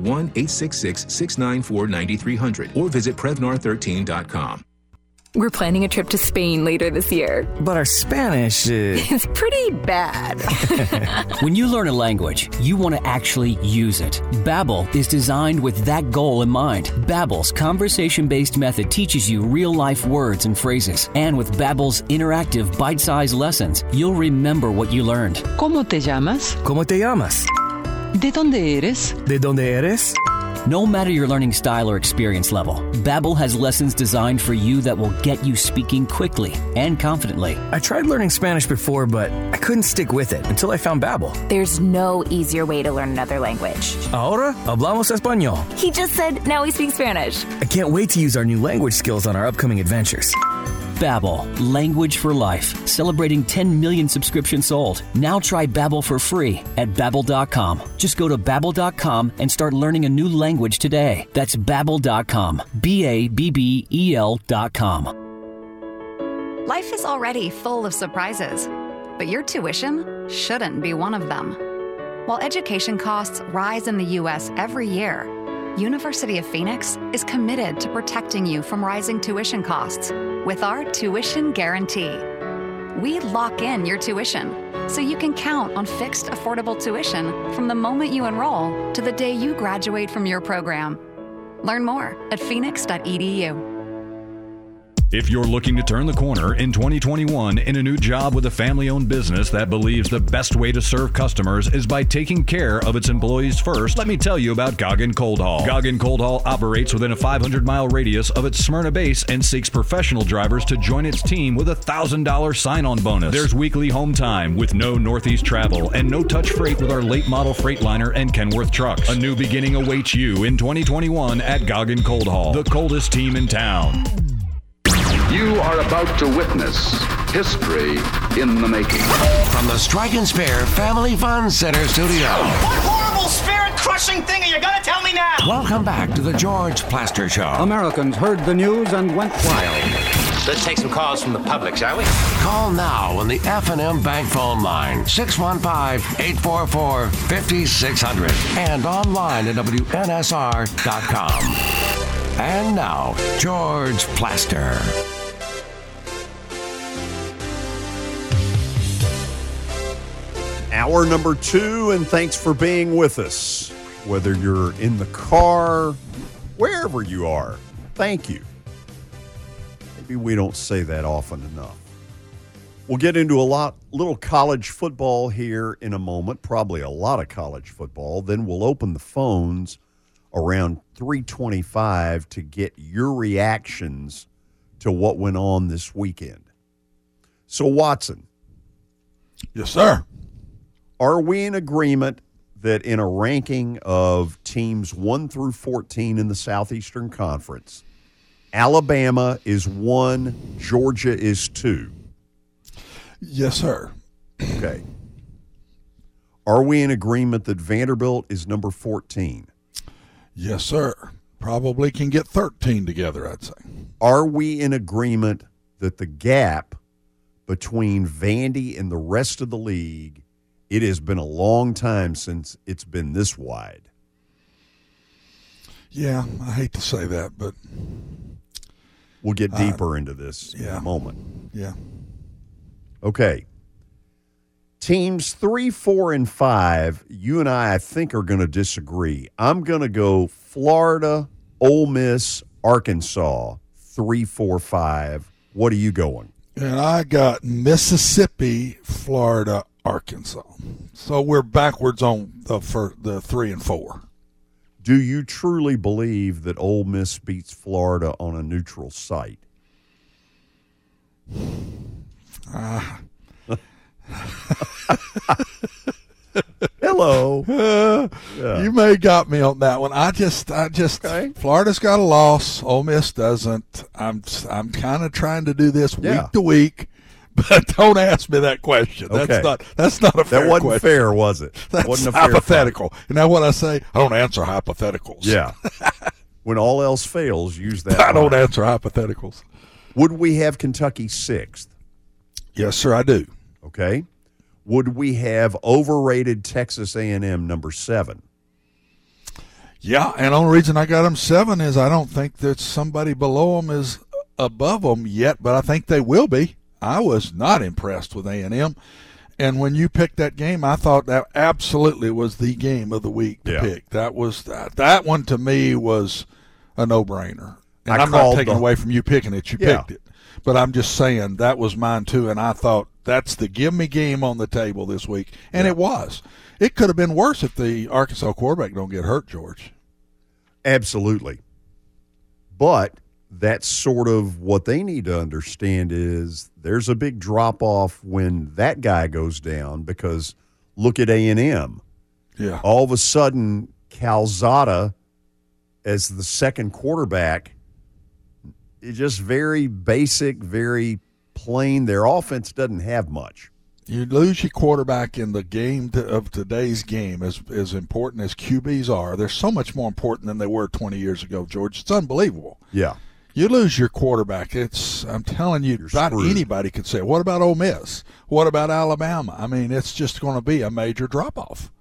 1-866-694-9300 or visit Prevnar13.com. We're planning a trip to Spain later this year. But our Spanish is pretty bad. When you learn a language, you want to actually use it. Babbel is designed with that goal in mind. Babbel's conversation-based method teaches you real-life words and phrases. And with Babbel's interactive bite-sized lessons, you'll remember what you learned. ¿Cómo te llamas? ¿Cómo te llamas? ¿De dónde eres? ¿De dónde eres? No matter your learning style or experience level, Babbel has lessons designed for you that will get you speaking quickly and confidently. I tried learning Spanish before, but I couldn't stick with it until I found Babbel. There's no easier way to learn another language. Ahora hablamos español. He just said, now we speak Spanish. I can't wait to use our new language skills on our upcoming adventures. Babbel, language for life. Celebrating 10 million subscriptions sold. Now try Babbel for free at Babbel.com. Just go to Babbel.com and start learning a new language today. That's Babbel.com. Babbel.com. Life is already full of surprises, but your tuition shouldn't be one of them. While education costs rise in the U.S. every year, University of Phoenix is committed to protecting you from rising tuition costs with our tuition guarantee. We lock in your tuition so you can count on fixed, affordable tuition from the moment you enroll to the day you graduate from your program. Learn more at phoenix.edu. If you're looking to turn the corner in 2021 in a new job with a family-owned business that believes the best way to serve customers is by taking care of its employees first, let me tell you about Goggin Cold Haul. Goggin Cold Haul operates within a 500-mile radius of its Smyrna base and seeks professional drivers to join its team with a $1,000 sign-on bonus. There's weekly home time with no Northeast travel and no-touch freight with our late model Freightliner and Kenworth trucks. A new beginning awaits you in 2021 at Goggin Cold Haul, the coldest team in town. You are about to witness history in the making. From the Strike and Spare Family Fun Center studio. What horrible spirit-crushing thing are you going to tell me now? Welcome back to the George Plaster Show. Americans heard the news and went wild. Let's take some calls from the public, shall we? Call now on the F&M Bank phone line, 615-844-5600, and online at WNSR.com. And now, George Plaster. Hour number 2, and thanks for being with us. Whether you're in the car, wherever you are, thank you. Maybe we don't say that often enough. We'll get into little college football here in a moment, probably a lot of college football. Then we'll open the phones around 3:25 to get your reactions to what went on this weekend. So, Watson. Yes, sir. Are we in agreement that in a ranking of teams 1 through 14 in the Southeastern Conference, Alabama is 1, Georgia is 2? Yes, sir. Okay. Are we in agreement that Vanderbilt is number 14? Yes, sir. Probably can get 13 together, I'd say. Are we in agreement that the gap between Vandy and the rest of the league, it has been a long time since it's been this wide? Yeah, I hate to say that, but we'll get deeper into this in a moment. Yeah. Okay. Teams 3, 4, and 5, you and I think, are going to disagree. I'm going to go Florida, Ole Miss, Arkansas, 3, 4, 5. What are you going? And I got Mississippi, Florida, Arkansas. So we're backwards on the 3 and 4. Do you truly believe that Ole Miss beats Florida on a neutral site? Hello. You may have got me on that one. I just okay. Florida's got a loss. Ole Miss doesn't. I'm kind of trying to do this week to week, but don't ask me that question. Okay. That's not a fair question. That wasn't fair, was it? That's wasn't a hypothetical. And now what I say, I don't answer hypotheticals. Yeah. When all else fails, use that. I don't answer hypotheticals. Would we have Kentucky 6th? Yes, sir, I do. Okay. Would we have overrated Texas A&M number 7? Yeah, and the only reason I got them 7 is I don't think that somebody below them is above them yet, but I think they will be. I was not impressed with A&M, and when you picked that game, I thought that absolutely was the game of the week to pick. That was that one to me was a no-brainer. And I'm not taking away from you picking it. You picked it. But I'm just saying that was mine too, and I thought that's the give-me game on the table this week, and it was. It could have been worse if the Arkansas quarterback don't get hurt, George. Absolutely. But that's sort of what they need to understand is there's a big drop-off when that guy goes down because look at A&M. Yeah. All of a sudden, Calzada as the second quarterback, it's just very basic, very plain. Their offense doesn't have much. You lose your quarterback in the game of today's game, as important as QBs are. They're so much more important than they were 20 years ago, George. It's unbelievable. Yeah. You lose your quarterback. I'm telling you, about anybody could say, what about Ole Miss? What about Alabama? I mean, it's just going to be a major drop-off.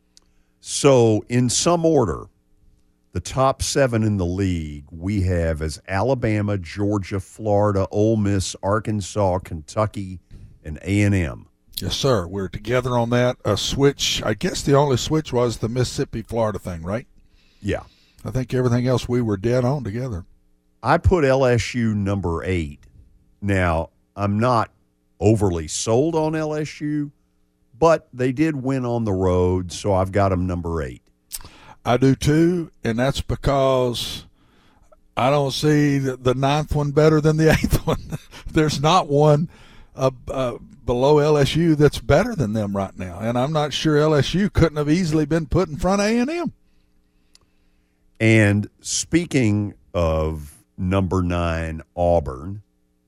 So, in some order, the top 7 in the league we have as Alabama, Georgia, Florida, Ole Miss, Arkansas, Kentucky, and A&M. Yes, sir. We're together on that. A switch, I guess the only switch was the Mississippi-Florida thing, right? Yeah. I think everything else we were dead on together. I put LSU number 8. Now, I'm not overly sold on LSU, but they did win on the road, so I've got them number 8. I do too, and that's because I don't see the 9th one better than the 8th one. There's not one below LSU that's better than them right now, and I'm not sure LSU couldn't have easily been put in front of A&M. And speaking of number 9, Auburn,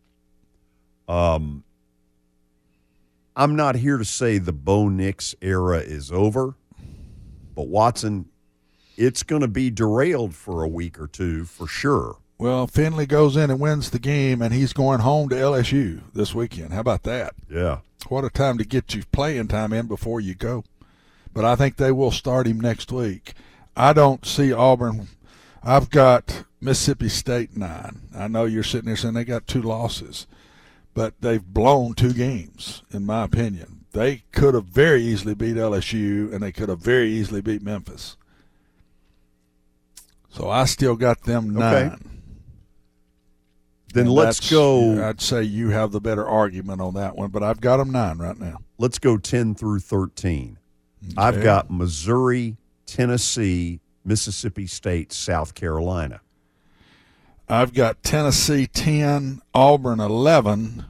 I'm not here to say the Bo Nix era is over, but Watson, it's going to be derailed for a week or two for sure. Well, Finley goes in and wins the game, and he's going home to LSU this weekend. How about that? Yeah. What a time to get you playing time in before you go. But I think they will start him next week. I don't see Auburn. I've got Mississippi State 9. I know you're sitting there saying they got 2 losses, but they've blown 2 games, in my opinion. They could have very easily beat LSU, and they could have very easily beat Memphis. So I still got them 9. Okay. Then let's go. I'd say you have the better argument on that one, but I've got them 9 right now. Let's go 10 through 13. Okay. I've got Missouri, Tennessee, Mississippi State, South Carolina. I've got Tennessee 10, Auburn 11,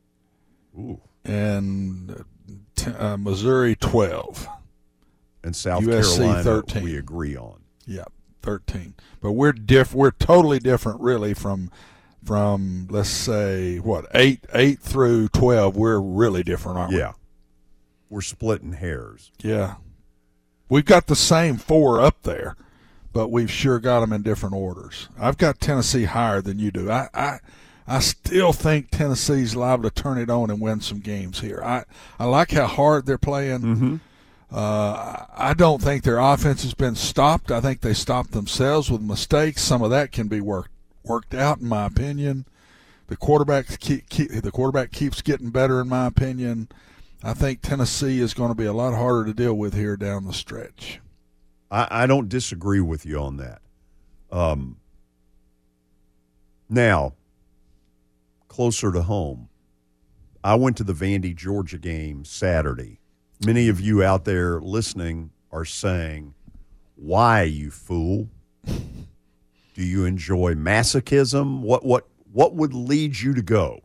and Missouri 12. And South USC Carolina 13. We agree on. Yeah, 13. But we're totally different really from let's say 8 through 12. We're really different, aren't we? Yeah. We're splitting hairs. Yeah. We've got the same 4 up there, but we've sure got them in different orders. I've got Tennessee higher than you do. I still think Tennessee's liable to turn it on and win some games here. I like how hard they're playing. Mm-hmm. I don't think their offense has been stopped. I think they stopped themselves with mistakes. Some of that can be worked out, in my opinion. The quarterback keeps getting better, in my opinion. I think Tennessee is going to be a lot harder to deal with here down the stretch. I don't disagree with you on that. Now, closer to home, I went to the Vandy, Georgia game Saturday. Many of you out there listening are saying, "Why, you fool? Do you enjoy masochism? What would lead you to go?"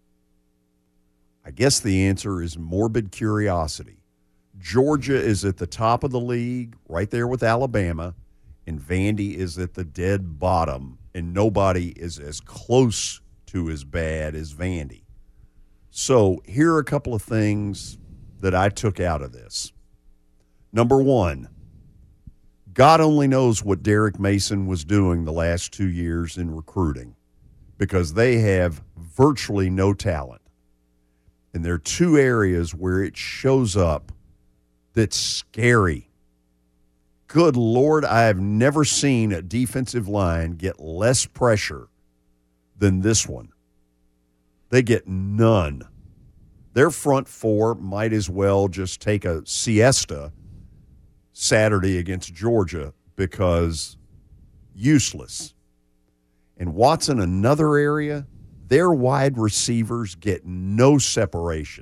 I guess the answer is morbid curiosity. Georgia is at the top of the league, right there with Alabama, and Vandy is at the dead bottom, and nobody is as close to as bad as Vandy. So here are a couple of things that I took out of this. Number 1, God only knows what Derek Mason was doing the last 2 years in recruiting, because they have virtually no talent. And there are 2 areas where it shows up that's scary. Good Lord, I have never seen a defensive line get less pressure than this one. They get none. Their front 4 might as well just take a siesta Saturday against Georgia, because useless. And Watson, another area, their wide receivers get no separation.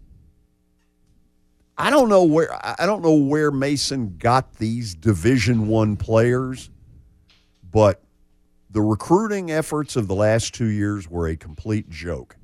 I don't know where Mason got these Division I players, but the recruiting efforts of the last 2 years were a complete joke.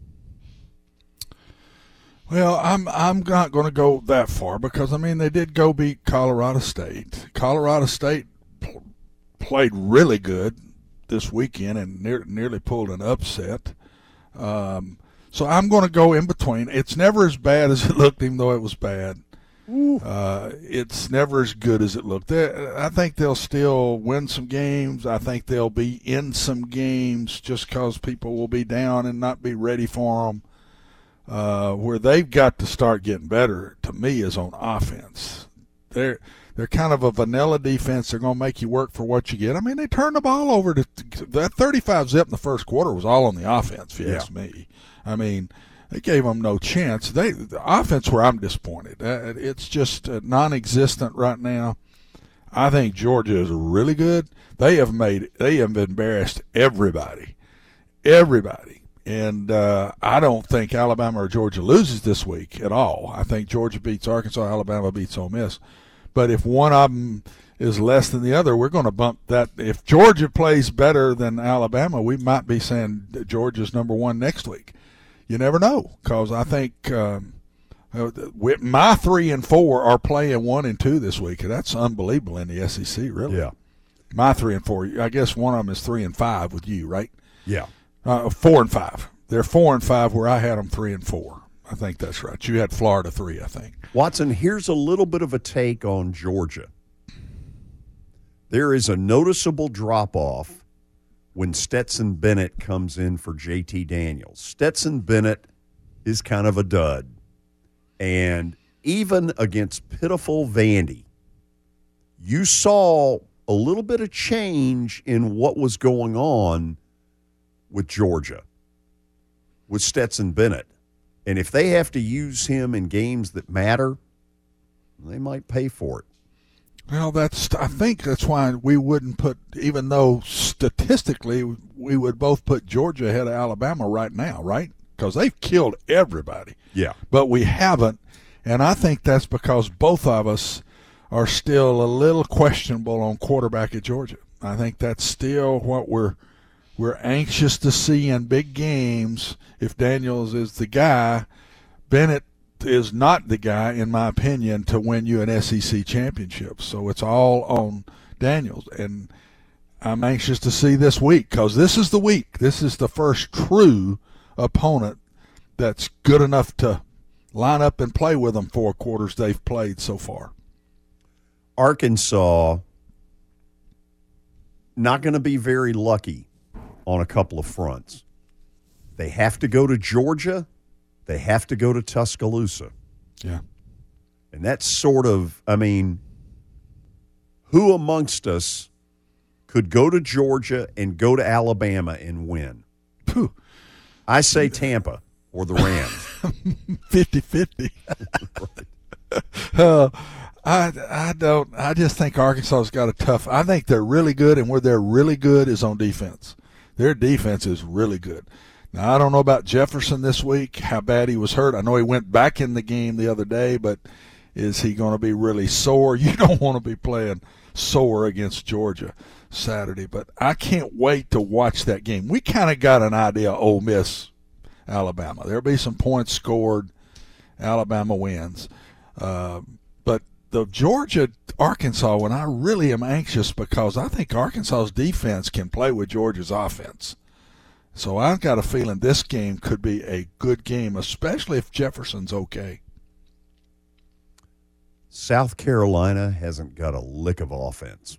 Well, I'm not going to go that far, because they did go beat Colorado State. Colorado State played really good this weekend and nearly pulled an upset. So I'm going to go in between. It's never as bad as it looked, even though it was bad. It's never as good as it looked. I think they'll still win some games. I think they'll be in some games just because people will be down and not be ready for them. Where they've got to start getting better, to me, is on offense. They're kind of a vanilla defense. They're going to make you work for what you get. They turned the ball over to that 35-zip in the first quarter was all on the offense, if you ask me. They gave them no chance. The offense where I'm disappointed. It's just non-existent right now. I think Georgia is really good. They have embarrassed everybody. And I don't think Alabama or Georgia loses this week at all. I think Georgia beats Arkansas, Alabama beats Ole Miss. But if one of them is less than the other, we're going to bump that. If Georgia plays better than Alabama, we might be saying that Georgia's number one next week. You never know, because I think my 3 and 4 are playing 1 and 2 this week. That's unbelievable in the SEC, really. Yeah. My 3 and 4. I guess one of them is 3 and 5 with you, right? Yeah. 4 and 5. They're 4 and 5 where I had them 3 and 4. I think that's right. You had Florida 3, I think. Watson, here's a little bit of a take on Georgia. There is a noticeable drop-off when Stetson Bennett comes in for JT Daniels. Stetson Bennett is kind of a dud. And even against pitiful Vandy, you saw a little bit of change in what was going on with Georgia, with Stetson Bennett. And if they have to use him in games that matter, they might pay for it. Well, I think that's why we wouldn't put, even though statistically we would both put Georgia ahead of Alabama right now, right? Because they've killed everybody. Yeah. But we haven't, and I think that's because both of us are still a little questionable on quarterback at Georgia. I think that's still what we're anxious to see in big games. If Daniels is the guy, Bennett is not the guy, in my opinion, to win you an SEC championship. So it's all on Daniels. And I'm anxious to see this week, because this is the week. This is the first true opponent that's good enough to line up and play with them 4 quarters they've played so far. Arkansas not going to be very lucky on a couple of fronts. They have to go to Georgia. They have to go to Tuscaloosa. Yeah. And that's sort of, I mean, who amongst us could go to Georgia and go to Alabama and win? Phew. I say Tampa or the Rams. 50-50. I just think Arkansas's got a tough. I think they're really good, and where they're really good is on defense. Their defense is really good. Now, I don't know about Jefferson this week, how bad he was hurt. I know he went back in the game the other day, but is he going to be really sore? You don't want to be playing sore against Georgia Saturday, but I can't wait to watch that game. We kind of got an idea of Ole Miss, Alabama. There'll be some points scored. Alabama wins. But the Georgia-Arkansas one, I really am anxious, because I think Arkansas's defense can play with Georgia's offense. So I've got a feeling this game could be a good game, especially if Jefferson's okay. South Carolina hasn't got a lick of offense.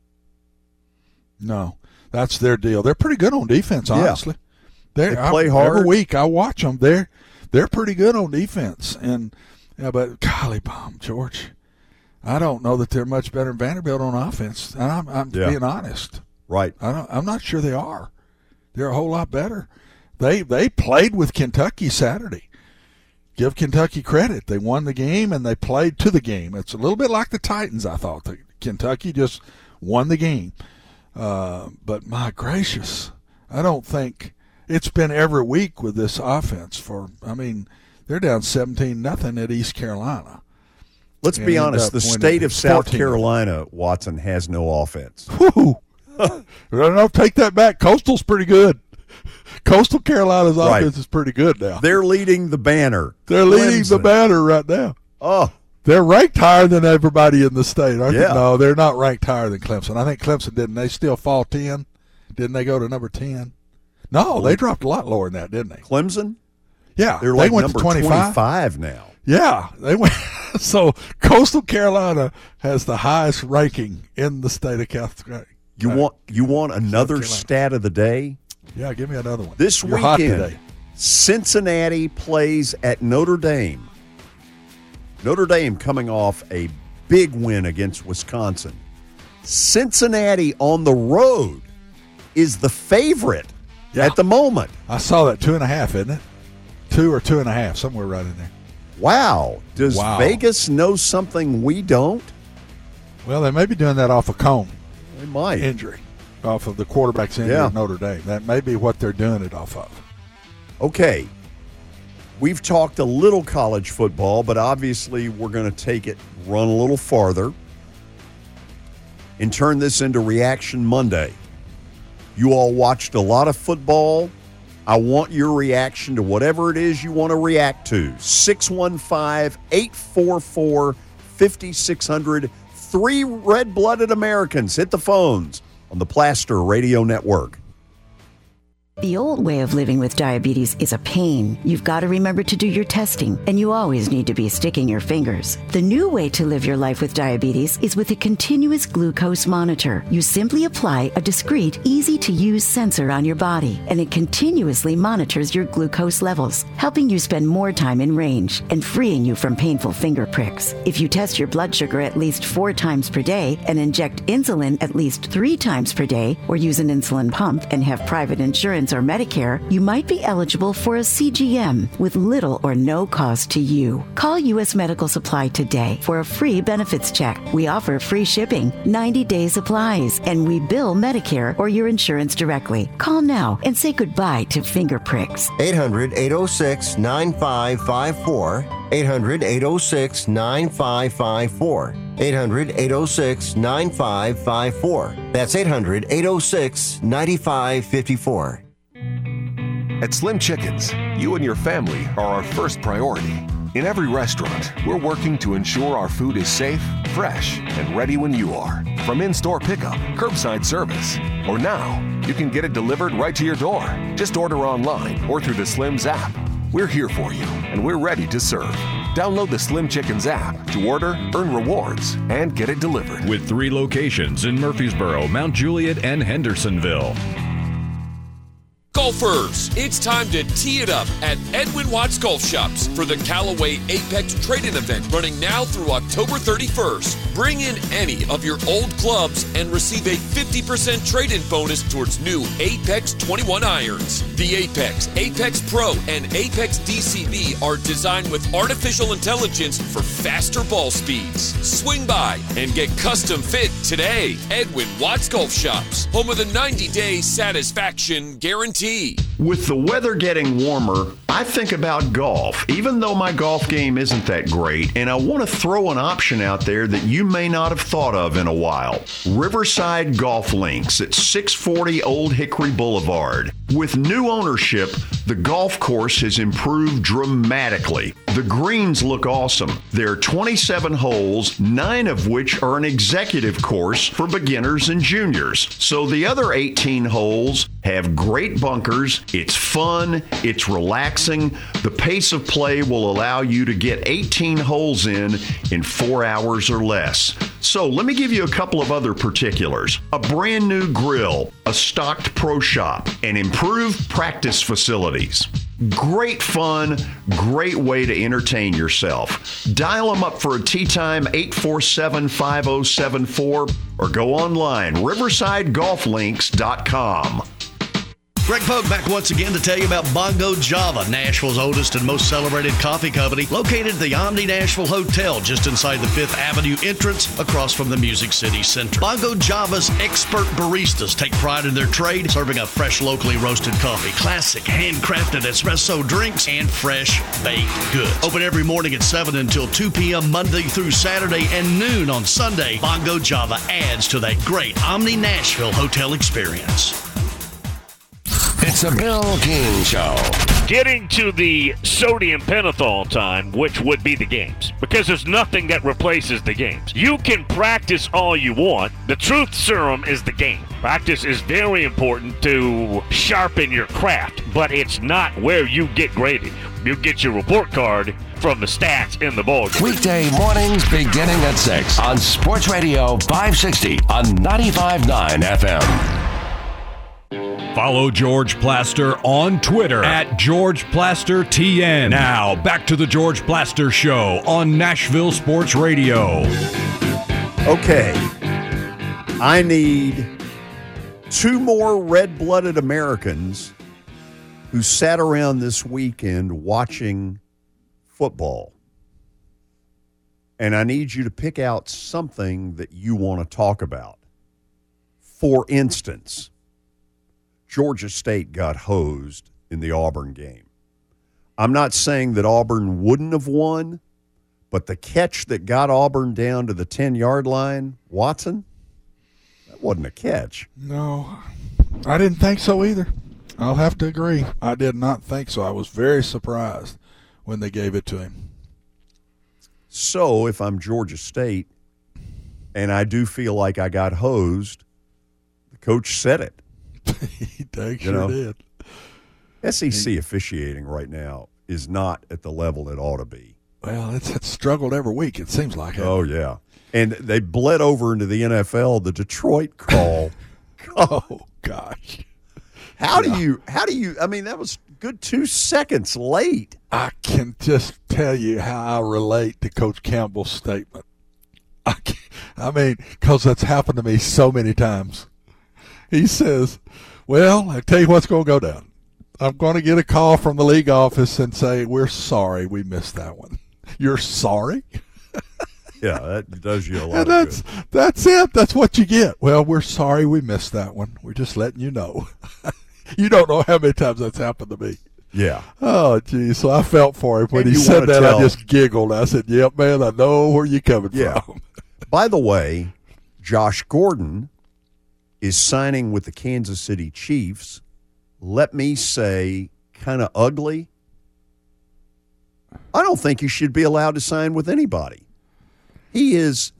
No, that's their deal. They're pretty good on defense, honestly. They play hard. Every week I watch them. They're pretty good on defense. And but golly bomb, George, I don't know that they're much better than Vanderbilt on offense. And I'm being honest. Right. I'm not sure they are. They're a whole lot better. They played with Kentucky Saturday. Give Kentucky credit. They won the game, and they played to the game. It's a little bit like the Titans, I thought. Kentucky just won the game. But my gracious, I don't think it's been every week with this offense. They're down 17-0 at East Carolina. Let's be honest. The state of South Carolina, Watson, has no offense. Whew. No, take that back. Coastal's pretty good. Coastal Carolina's offense is pretty good now. They're leading the banner. They're leading the banner right now. Oh. They're ranked higher than everybody in the state, aren't they? No, they're not ranked higher than Clemson. I think Clemson didn't. They still fall 10. Didn't they go to number 10? No, they dropped a lot lower than that, didn't they? Clemson? Yeah. They're like number 25 now. Yeah. They went. So Coastal Carolina has the highest ranking in the state of California. You want another stat of the day? Yeah, give me another one. This weekend, Cincinnati plays at Notre Dame. Notre Dame coming off a big win against Wisconsin. Cincinnati on the road is the favorite at the moment. I saw that 2.5, isn't it? 2 or 2.5, somewhere right in there. Wow. Does Vegas know something we don't? Well, they may be doing that off a Cone. They might. Injury. Off of the quarterback's injury at Notre Dame. That may be what they're doing it off of. Okay. We've talked a little college football, but obviously we're going to take it, run a little farther, and turn this into Reaction Monday. You all watched a lot of football. I want your reaction to whatever it is you want to react to. 615-844-5600. 3 red-blooded Americans. Hit the phones on the Plaster Radio Network. The old way of living with diabetes is a pain. You've got to remember to do your testing, and you always need to be sticking your fingers. The new way to live your life with diabetes is with a continuous glucose monitor. You simply apply a discreet, easy-to-use sensor on your body, and it continuously monitors your glucose levels, helping you spend more time in range and freeing you from painful finger pricks. If you test your blood sugar at least 4 times per day and inject insulin at least 3 times per day, or use an insulin pump and have private insurance or Medicare, you might be eligible for a CGM with little or no cost to you. Call U.S. Medical Supply today for a free benefits check. We offer free shipping, 90-day supplies, and we bill Medicare or your insurance directly. Call now and say goodbye to finger pricks. 800-806-9554. 800-806-9554. 800-806-9554. That's 800-806-9554. At Slim Chickens, you and your family are our first priority. In every restaurant, we're working to ensure our food is safe, fresh, and ready when you are. From in-store pickup, curbside service, or now, you can get it delivered right to your door. Just order online or through the Slim's app. We're here for you, and we're ready to serve. Download the Slim Chickens app to order, earn rewards, and get it delivered. With 3 locations in Murfreesboro, Mount Juliet, and Hendersonville. Golfers, it's time to tee it up at Edwin Watts Golf Shops for the Callaway Apex Trade-In event running now through October 31st. Bring in any of your old clubs and receive a 50% trade-in bonus towards new Apex 21 irons. The Apex, Apex Pro, and Apex DCB are designed with artificial intelligence for faster ball speeds. Swing by and get custom fit today. Edwin Watts Golf Shops, home of the 90-day satisfaction guarantee. With the weather getting warmer, I think about golf, even though my golf game isn't that great, and I want to throw an option out there that you may not have thought of in a while. Riverside Golf Links at 640 Old Hickory Boulevard. With new ownership, the golf course has improved dramatically. The greens look awesome. There are 27 holes, 9 of which are an executive course for beginners and juniors. So the other 18 holes have great bunkers. It's fun. It's relaxing. The pace of play will allow you to get 18 holes in 4 hours or less. So let me give you a couple of other particulars. A brand new grill, a stocked pro shop, and improved practice facilities. Great fun, great way to entertain yourself. Dial them up for a tee time, 847-5074, or go online, riversidegolflinks.com. Greg Pogue back once again to tell you about Bongo Java, Nashville's oldest and most celebrated coffee company, located at the Omni Nashville Hotel just inside the 5th Avenue entrance across from the Music City Center. Bongo Java's expert baristas take pride in their trade, serving a fresh, locally roasted coffee, classic handcrafted espresso drinks, and fresh baked goods. Open every morning at 7 until 2 p.m. Monday through Saturday and noon on Sunday. Bongo Java adds to that great Omni Nashville Hotel experience. It's a Bill King Show. Getting to the sodium pentothal time, which would be the games, because there's nothing that replaces the games. You can practice all you want. The truth serum is the game. Practice is very important to sharpen your craft, but it's not where you get graded. You get your report card from the stats in the bowl. Weekday mornings beginning at 6 on Sports Radio 560 on 95.9 FM. Follow George Plaster on Twitter at GeorgePlasterTN. Now, back to the George Plaster Show on Nashville Sports Radio. Okay. I need 2 more red-blooded Americans who sat around this weekend watching football. And I need you to pick out something that you want to talk about. For instance, Georgia State got hosed in the Auburn game. I'm not saying that Auburn wouldn't have won, but the catch that got Auburn down to the 10-yard line, Watson, that wasn't a catch. No, I didn't think so either. I'll have to agree. I did not think so. I was very surprised when they gave it to him. So if I'm Georgia State and I do feel like I got hosed, the coach said it. He sure did. SEC officiating right now is not at the level it ought to be. Well, it's struggled every week, it seems like. Oh, yeah. And they bled over into the NFL, the Detroit call. Oh, gosh. How do you, I mean, that was good 2 seconds late. I can just tell you how I relate to Coach Campbell's statement. I mean, because that's happened to me so many times. He says, well, I tell you what's going to go down. I'm going to get a call from the league office and say, we're sorry we missed that one. You're sorry? Yeah, that does you a lot and of good. That's it. That's what you get. Well, we're sorry we missed that one. We're just letting you know. You don't know how many times that's happened to me. Yeah. Oh, geez. So I felt for him. When he said that, I just giggled. I said, yep, man, I know where you're coming from. By the way, Josh Gordon is signing with the Kansas City Chiefs. Let me say, kind of ugly. I don't think he should be allowed to sign with anybody. He is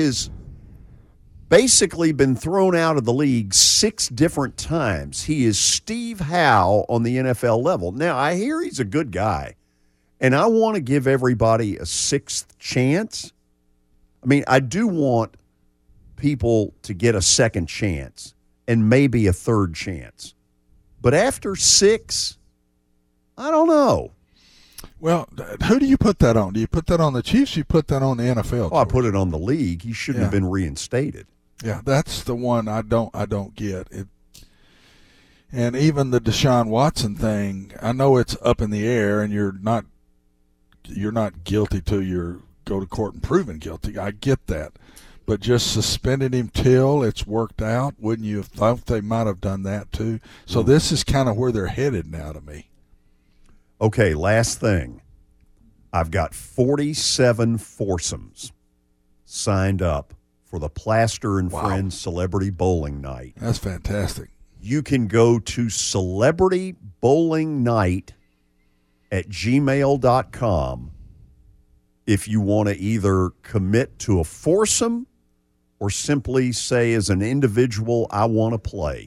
basically been thrown out of the league 6 different times. He is Steve Howe on the NFL level. Now, I hear he's a good guy, and I want to give everybody a 6th chance. I mean, I do want people to get a 2nd chance and maybe a 3rd chance. But after 6, I don't know. Well, who do you put that on? Do you put that on the Chiefs or you put that on the NFL? Well, I put it on the league. He shouldn't have been reinstated. Yeah, that's the one I don't get. It, and even the Deshaun Watson thing, I know it's up in the air and you're not guilty till you go to court and proven guilty. I get that. But just suspending him till it's worked out, wouldn't you have thought they might have done that too? So this is kind of where they're headed now to me. Okay, last thing. I've got 47 foursomes signed up for the Plaster and Friends Celebrity Bowling Night. That's fantastic. You can go to celebritybowlingnight@gmail.com if you want to either commit to a foursome or simply say as an individual, I want to play.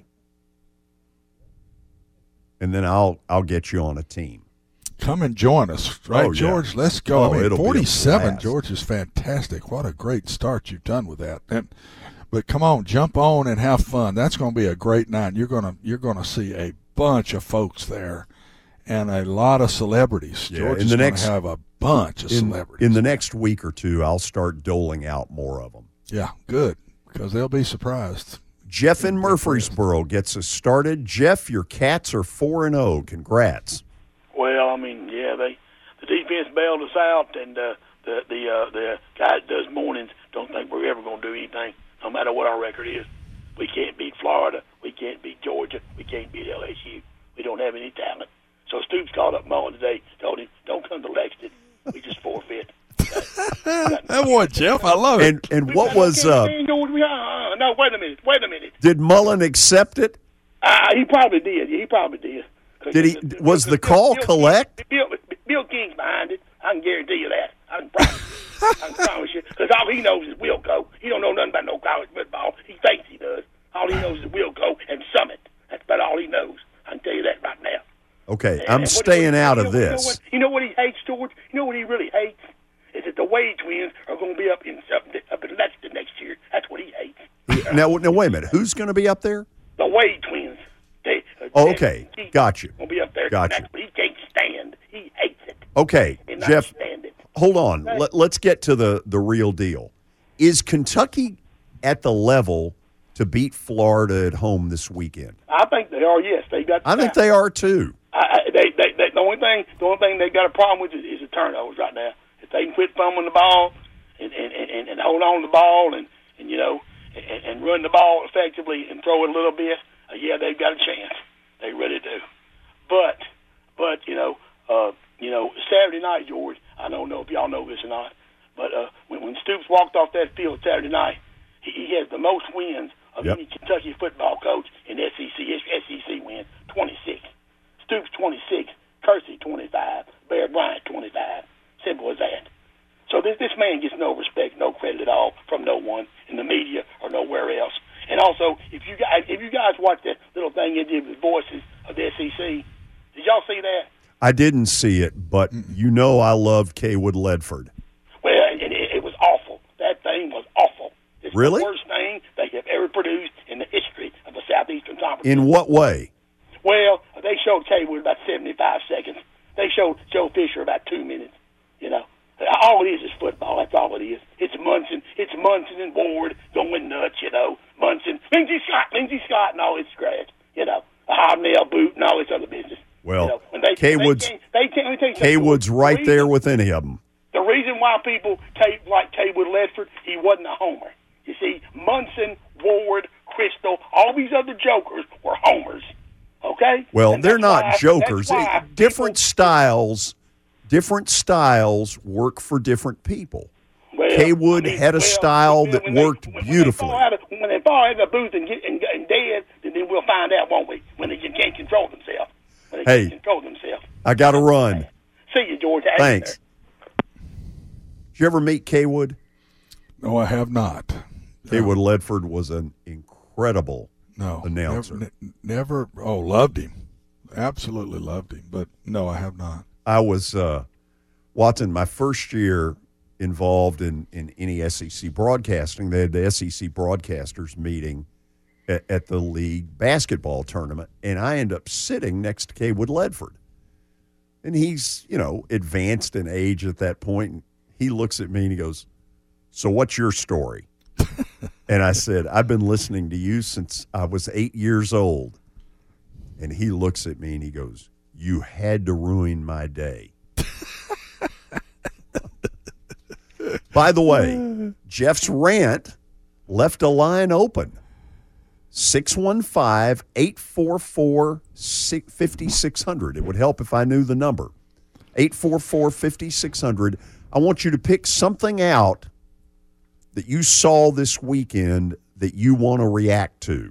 And then I'll get you on a team. Come and join us, right, George? Yeah. Let's go. I mean, 47, George, is fantastic. What a great start you've done with that. But come on, jump on and have fun. That's going to be a great night. You're going to see a bunch of folks there and a lot of celebrities. Yeah, George is going to have a bunch of celebrities. In the next week or two, I'll start doling out more of them. Yeah, good, because they'll be surprised. Jeff in Murfreesboro gets us started. Jeff, your Cats are 4-0. Congrats. Well, I mean, yeah, the defense bailed us out, and the guy that does mornings don't think we're ever going to do anything, no matter what our record is. We can't beat Florida. We can't beat Georgia. We can't beat LSU. We don't have any talent. So Stoops called up Mullen today, told him, don't come to Lexington. We just forfeit. That boy, Jeff, I love it. And what was... No, wait a minute. Did Mullen accept it? He probably did. He probably did. Was the call collect? Bill King's behind it. I can guarantee you that. I can promise you. Because all he knows is Wilco. He don't know nothing about no college football. He thinks he does. All he knows is Wilco and Summit. That's about all he knows. I can tell you that right now. Okay, I'm staying out of this. You know what he hates, George? You know what he really hates? Is that the Wade twins are going to be up in Lexington next year. That's what he hates. Now, wait a minute. Who's going to be up there? The Wade twins. Okay, got you. Will be up there. Got you. That's what he can't stand. He hates it. Okay, Jeff, hold on. Let's get to the real deal. Is Kentucky at the level to beat Florida at home this weekend? I think they are. Yes, they got. I think they are too. The only thing they got a problem with is the turnovers right now. If they can quit fumbling the ball and hold on to the ball and run the ball effectively and throw it a little bit, yeah, they've got a chance. They really do. But Saturday night, George, I don't know if y'all know this or not, but when Stoops walked off that field Saturday night, he has the most wins of any Kentucky football coach in SEC. His SEC wins, 26. Stoops, 26. Kersey, 25. Bear Bryant, 25. Simple as that. So this man gets no respect, no credit at all from no one in the media or nowhere else. And also, if you guys watch that little thing he did with Voices of the SEC, did y'all see that? I didn't see it, but I love Kaywood Ledford. Well, it was awful. That thing was awful. It's Really? the worst thing they have ever produced in the history of the Southeastern Conference. In what way? Well, they showed Kaywood about 75 seconds. They showed Joe Fisher about 2 minutes. All it is football. That's all it is. It's Munson and Ward going nuts. Munson, Lindsey Scott, and all this scratch. Hobnail boot and all this other business. Well, Kaywood's right there with any of them. The reason why people like Kaywood Ledford, he wasn't a homer. You see, Munson, Ward, Crystal, all these other jokers were homers. Okay? Well, they're not jokers. Different styles work for different people. Well, Kaywood had a style that worked beautifully. When they fall out of the booth and dead, then we'll find out, won't we? When they can't control themselves. I got to run. See you, George. Thanks. Did you ever meet Kaywood? No, I have not. Kaywood Ledford was an incredible announcer. Never. Oh, loved him. Absolutely loved him. But no, I have not. I was, Watson, my first year involved in any SEC broadcasting. They had the SEC broadcasters meeting at the league basketball tournament, and I end up sitting next to Kaywood Ledford. And he's, advanced in age at that point. And he looks at me and he goes, "So what's your story?" And I said, "I've been listening to you since I was 8 years old." And he looks at me and he goes, "You had to ruin my day." By the way, Jeff's rant left a line open. 615-844-5600. It would help if I knew the number. 844-5600. I want you to pick something out that you saw this weekend that you want to react to.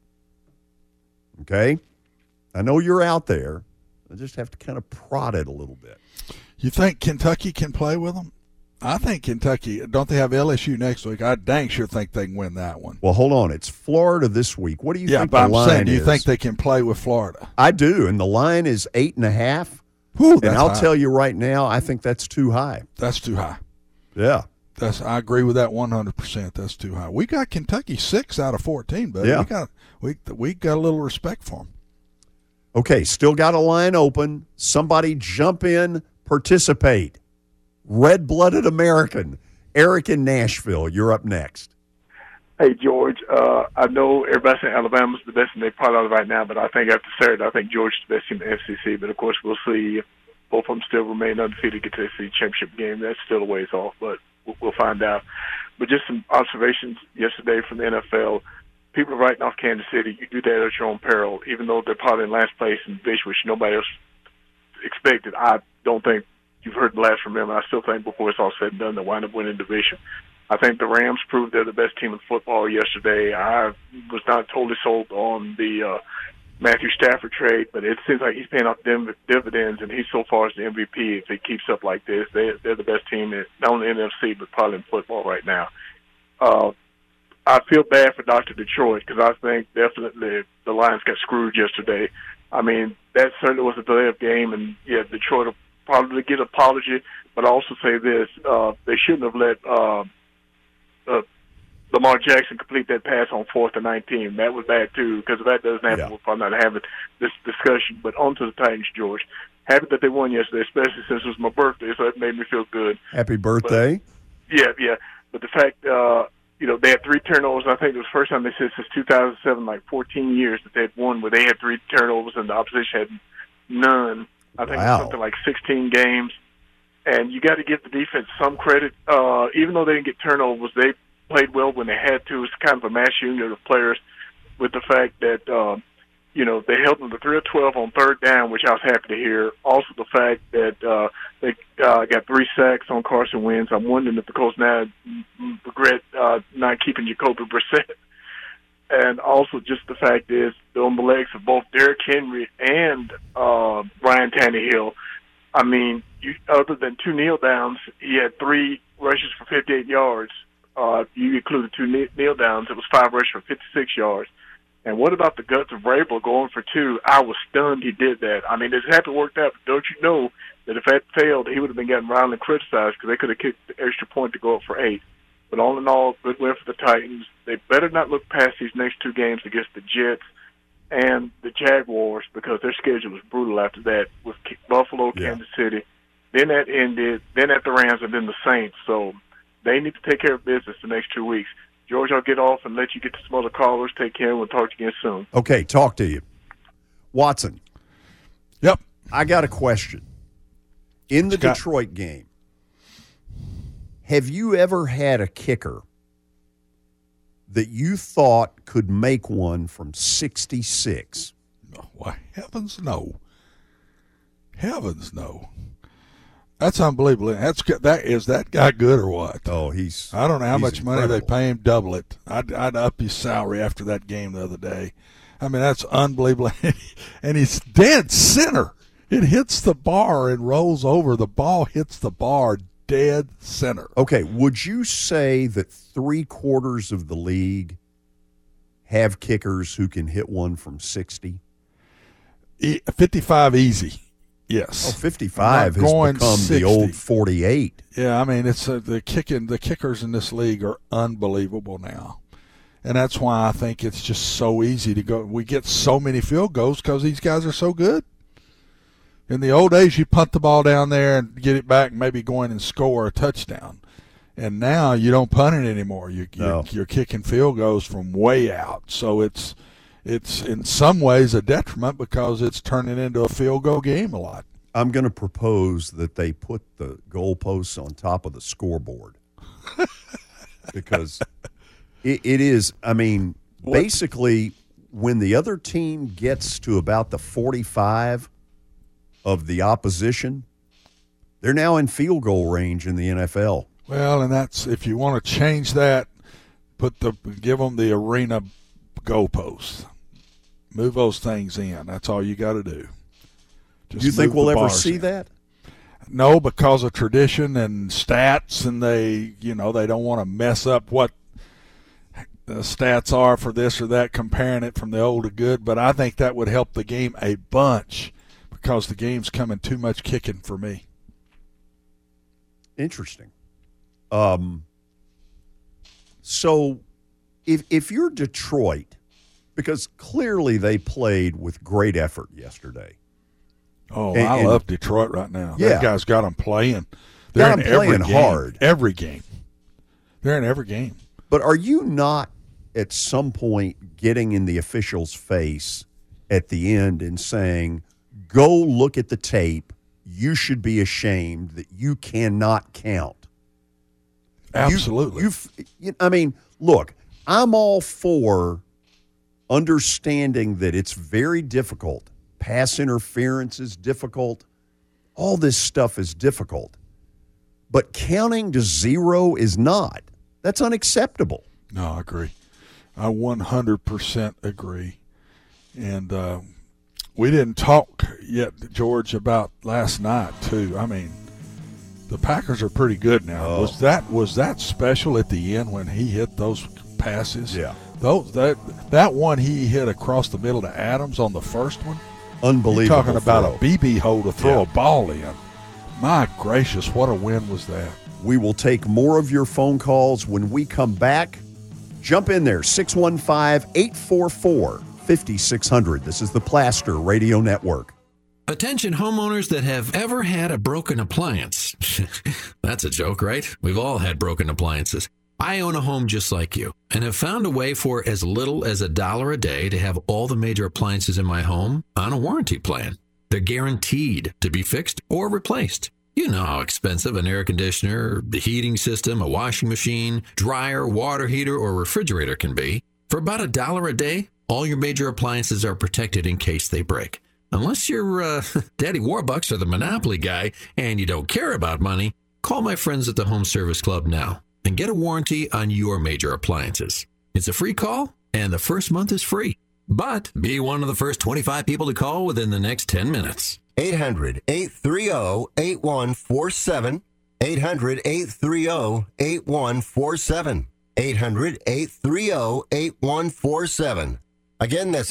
Okay? I know you're out there. I just have to kind of prod it a little bit. You think Kentucky can play with them? I think Kentucky, don't they have LSU next week? I dang sure think they can win that one. Well, hold on. It's Florida this week. What do you think the line is? Yeah, but I'm saying, do you is? think they can play with Florida? I do, and the line is 8.5. Whew, and I'll tell you right now, I think that's too high. That's too high. Yeah. I agree with that 100%. That's too high. We got Kentucky 6 out of 14, but yeah. we got a little respect for them. Okay, still got a line open. Somebody jump in, participate. Red-blooded American. Eric in Nashville, you're up next. Hey, George, I know everybody's saying Alabama's the best and they probably are right now, but I think after Saturday, I think Georgia's the best team in the SEC. But, of course, we'll see if both of them still remain undefeated to get to the SEC championship game. That's still a ways off, but we'll find out. But just some observations yesterday from the NFL. People are writing off Kansas City. You do that at your own peril, even though they're probably in last place in the division, which nobody else expected. I don't think you've heard the last from them. I still think before it's all said and done, they'll wind up winning the division. I think the Rams proved they're the best team in football yesterday. I was not totally sold on the Matthew Stafford trade, but it seems like he's paying off dividends, and he so far is the MVP. If he keeps up like this, they're the best team, not only in the NFC, but probably in football right now. I feel bad for Dr. Detroit because I think definitely the Lions got screwed yesterday. I mean, that certainly was a delay of game, and, yeah, Detroit will probably get an apology, but I also say this, they shouldn't have let Lamar Jackson complete that pass on 4th and 19. That was bad, too, because if that doesn't happen, we'll probably not have this discussion. But on to the Titans, George. Happy that they won yesterday, especially since it was my birthday, so that made me feel good. Happy birthday. But, yeah. But the fact, they had 3 turnovers. I think it was the first time they said since 2007, like 14 years, that they had won where they had 3 turnovers and the opposition had none. I think it was something like 16 games. And you got to give the defense some credit. Even though they didn't get turnovers, they played well when they had to. It's kind of a mass unit of players with the fact that, they held them to 3 of 12 on third down, which I was happy to hear. Also the fact that they got 3 sacks on Carson Wentz. I'm wondering if the Colts now regret not keeping Jacoby Brissett. And also just the fact is, on the legs of both Derrick Henry and Ryan Tannehill, I mean, other than 2 kneel downs, he had 3 rushes for 58 yards. You included 2 kneel downs, it was 5 rushes for 56 yards. And what about the guts of Vrabel going for 2? I was stunned he did that. I mean, it's happy worked out, but don't you know that if that failed, he would have been getting roundly criticized because they could have kicked the extra point to go up for 8. But all in all, good win for the Titans. They better not look past these next 2 games against the Jets and the Jaguars because their schedule was brutal after that with Buffalo, Kansas City. Then that ended, then at the Rams, and then the Saints. So they need to take care of business the next 2 weeks. George, I'll get off and let you get to some other callers. Take care. We'll talk to you again soon. Okay, talk to you. Watson. Yep. I got a question. In the Detroit game, have you ever had a kicker that you thought could make one from 66? Why, heavens no. Heavens no. That's unbelievable. Is that guy good or what? Oh, I don't know how much incredible. money they pay him. Double it. I'd up his salary after that game the other day. I mean, that's unbelievable. And he's dead center. It hits the bar and rolls over. The ball hits the bar dead center. Okay, would you say that 3/4 of the league have kickers who can hit one from 60? 55 easy. Yes. 55 has become 60. the old 48. Yeah, I mean, it's the kickers in this league are unbelievable now. And that's why I think it's just so easy to go. We get so many field goals because these guys are so good. In the old days, you punt the ball down there and get it back and maybe go in and score a touchdown. And now you don't punt it anymore. You're kicking field goals from way out. So it's in some ways a detriment because it's turning into a field goal game a lot. I'm going to propose that they put the goalposts on top of the scoreboard because it is, I mean, basically when the other team gets to about the 45 of the opposition, they're now in field goal range in the NFL. Well, and that's, if you want to change that, give them the arena goalposts. Move those things in. That's all you got to do. Do you think we'll ever see that? No, because of tradition and stats, and they don't want to mess up what the stats are for this or that, comparing it from the old to good. But I think that would help the game a bunch because the game's coming too much kicking for me. Interesting. So if you're Detroit, because clearly they played with great effort yesterday. Oh, I love Detroit right now. Yeah. That guy's got them playing. They're in every game. Hard. Every game. They're in every game. But are you not at some point getting in the official's face at the end and saying, go look at the tape, you should be ashamed that you cannot count? Absolutely. I mean, look, I'm all for understanding that it's very difficult. Pass interference is difficult. All this stuff is difficult. But counting to 0 is not. That's unacceptable. No, I agree. I 100% agree. And we didn't talk yet, George, about last night, too. I mean, the Packers are pretty good now. Oh. Was that special at the end when he hit those passes? Yeah. That one he hit across the middle to Adams on the first one. Unbelievable. You're talking about throw. a BB hole to throw a ball in. My gracious, what a win was that. We will take more of your phone calls when we come back. Jump in there, 615-844-5600. This is the Plaster Radio Network. Attention homeowners that have ever had a broken appliance. That's a joke, right? We've all had broken appliances. I own a home just like you and have found a way for as little as $1 a day to have all the major appliances in my home on a warranty plan. They're guaranteed to be fixed or replaced. You know how expensive an air conditioner, the heating system, a washing machine, dryer, water heater, or refrigerator can be. For about $1 a day, all your major appliances are protected in case they break. Unless you're Daddy Warbucks or the Monopoly guy and you don't care about money, call my friends at the Home Service Club now and get a warranty on your major appliances. It's a free call, and the first month is free. But be one of the first 25 people to call within the next 10 minutes. 800-830-8147. 800-830-8147. 800-830-8147. Again, that's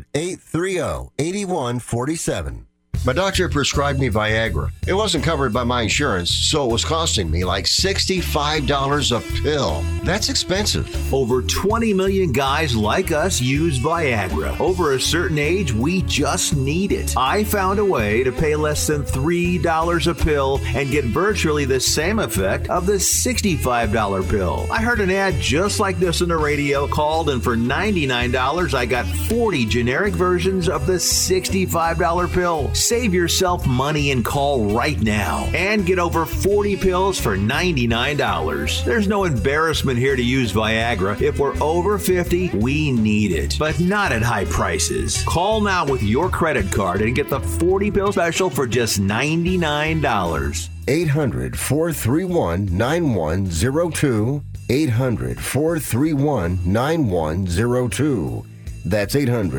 800-830-8147. My doctor prescribed me Viagra. It wasn't covered by my insurance, so it was costing me like $65 a pill. That's expensive. Over 20 million guys like us use Viagra. Over a certain age, we just need it. I found a way to pay less than $3 a pill and get virtually the same effect of the $65 pill. I heard an ad just like this on the radio, called, and for $99, I got 40 generic versions of the $65 pill. Save yourself money and call right now and get over 40 pills for $99. There's no embarrassment here to use Viagra. If we're over 50, we need it, but not at high prices. Call now with your credit card and get the 40 pill special for just $99. 800-431-9102. 800-431-9102. That's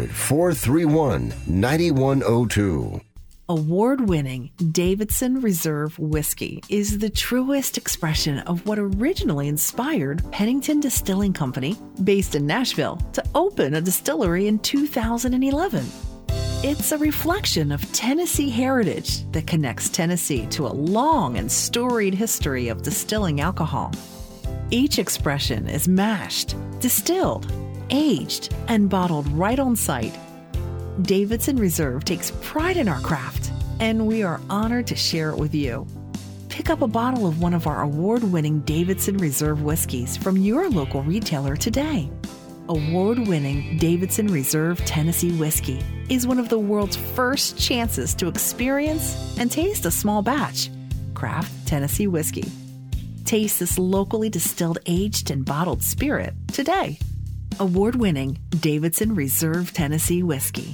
800-431-9102. Award-winning Davidson Reserve Whiskey is the truest expression of what originally inspired Pennington Distilling Company, based in Nashville, to open a distillery in 2011. It's a reflection of Tennessee heritage that connects Tennessee to a long and storied history of distilling alcohol. Each expression is mashed, distilled, aged, and bottled right on site. Davidson Reserve takes pride in our craft, and we are honored to share it with you. Pick up a bottle of one of our award-winning Davidson Reserve whiskeys from your local retailer today. Award-winning Davidson Reserve Tennessee Whiskey is one of the world's first chances to experience and taste a small batch craft Tennessee whiskey. Taste this locally distilled, aged, and bottled spirit today. Award-winning Davidson Reserve Tennessee Whiskey.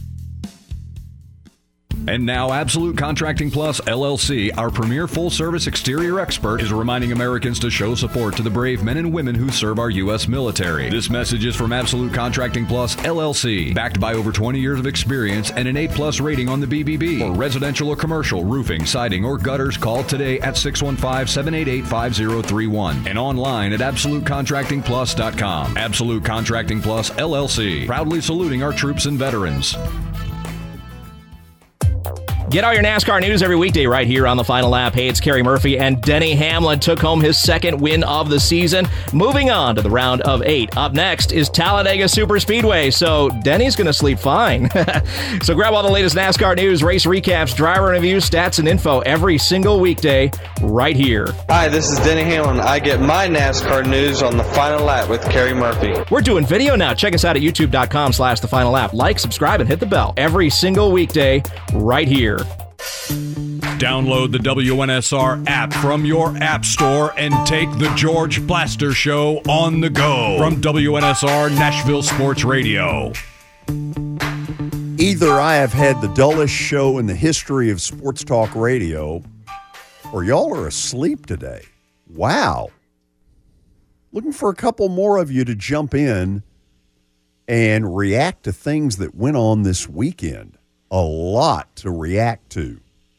And now Absolute Contracting Plus, LLC, our premier full-service exterior expert, is reminding Americans to show support to the brave men and women who serve our U.S. military. This message is from Absolute Contracting Plus, LLC, backed by over 20 years of experience and an A-plus rating on the BBB. For residential or commercial, roofing, siding, or gutters, call today at 615-788-5031 and online at AbsoluteContractingPlus.com. Absolute Contracting Plus, LLC, proudly saluting our troops and veterans. Get all your NASCAR news every weekday right here on The Final Lap. Hey, it's Kerry Murphy, and Denny Hamlin took home his second win of the season. Moving on to the round of 8. Up next is Talladega Superspeedway, so Denny's going to sleep fine. So grab all the latest NASCAR news, race recaps, driver reviews, stats, and info every single weekday right here. Hi, this is Denny Hamlin. I get my NASCAR news on The Final Lap with Kerry Murphy. We're doing video now. Check us out at youtube.com/The Final Lap. Like, subscribe, and hit the bell every single weekday right here. Download the WNSR app from your app store and take the George Plaster Show on the go from WNSR Nashville Sports Radio. Either I have had the dullest show in the history of sports talk radio, or y'all are asleep today. Wow. Looking for a couple more of you to jump in and react to things that went on this weekend. A lot to react to.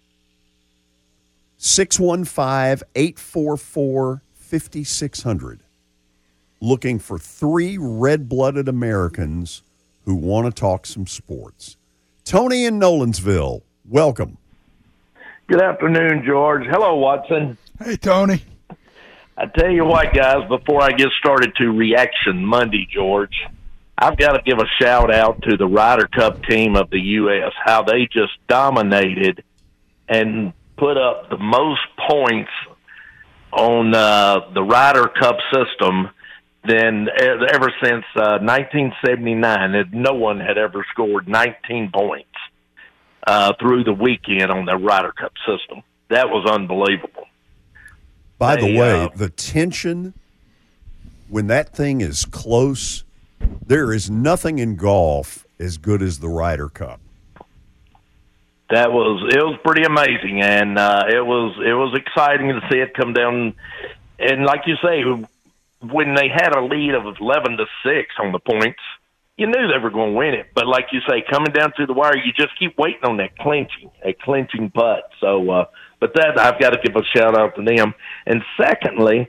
615-844-5600. Looking for 3 red-blooded Americans who want to talk some sports. Tony in Nolensville, welcome. Good afternoon, George. Hello, Watson. Hey, Tony. I tell you what, guys, before I get started to Reaction Monday, George, I've got to give a shout-out to the Ryder Cup team of the U.S., how they just dominated and put up the most points on the Ryder Cup system than ever since 1979. No one had ever scored 19 points through the weekend on the Ryder Cup system. that was unbelievable. By the way, the tension when that thing is close, there is nothing in golf as good as the Ryder Cup. It was pretty amazing, and it was exciting to see it come down. And like you say, when they had a lead of 11-6 on the points, you knew they were going to win it. But like you say, coming down through the wire, you just keep waiting on that clinching putt. So, but that I've got to give a shout out to them. And secondly,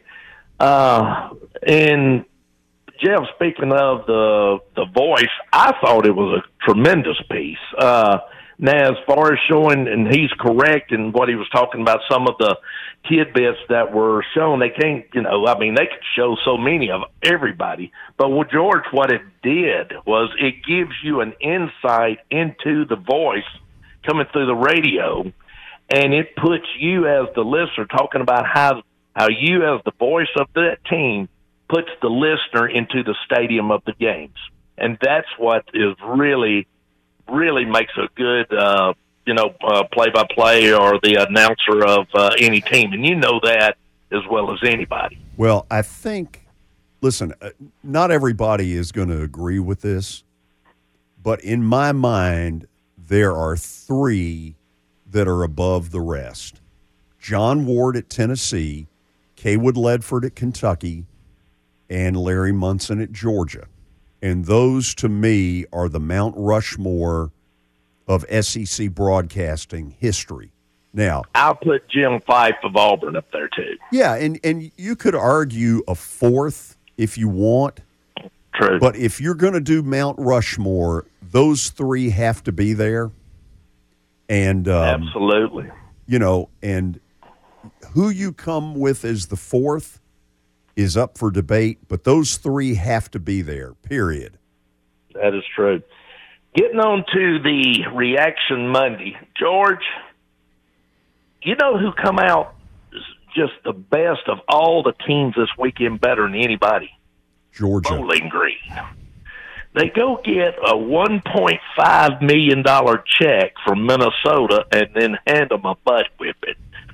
in Jeff, speaking of the voice, I thought it was a tremendous piece. Now, as far as showing, and he's correct in what he was talking about, some of the tidbits that were shown, they can't, they could show so many of everybody. But with George, what it did was it gives you an insight into the voice coming through the radio, and it puts you as the listener talking about how you as the voice of that team puts the listener into the stadium of the games. And that's what is really makes a good, play-by-play or the announcer of any team. And you know that as well as anybody. Well, I think, listen, not everybody is going to agree with this, but in my mind, there are three that are above the rest. John Ward at Tennessee, Kaywood Ledford at Kentucky, and Larry Munson at Georgia. And those, to me, are the Mount Rushmore of SEC broadcasting history. Now, I'll put Jim Fife of Auburn up there, too. Yeah, and you could argue a fourth if you want. True. But if you're going to do Mount Rushmore, those three have to be there. And absolutely. And who you come with as the fourth is up for debate, but those three have to be there, period. That is true. Getting on to the Reaction Monday, George, you know who come out just the best of all the teams this weekend, better than anybody? Georgia. Bowling Green. They go get a $1.5 million check from Minnesota and then hand them a butt whipping.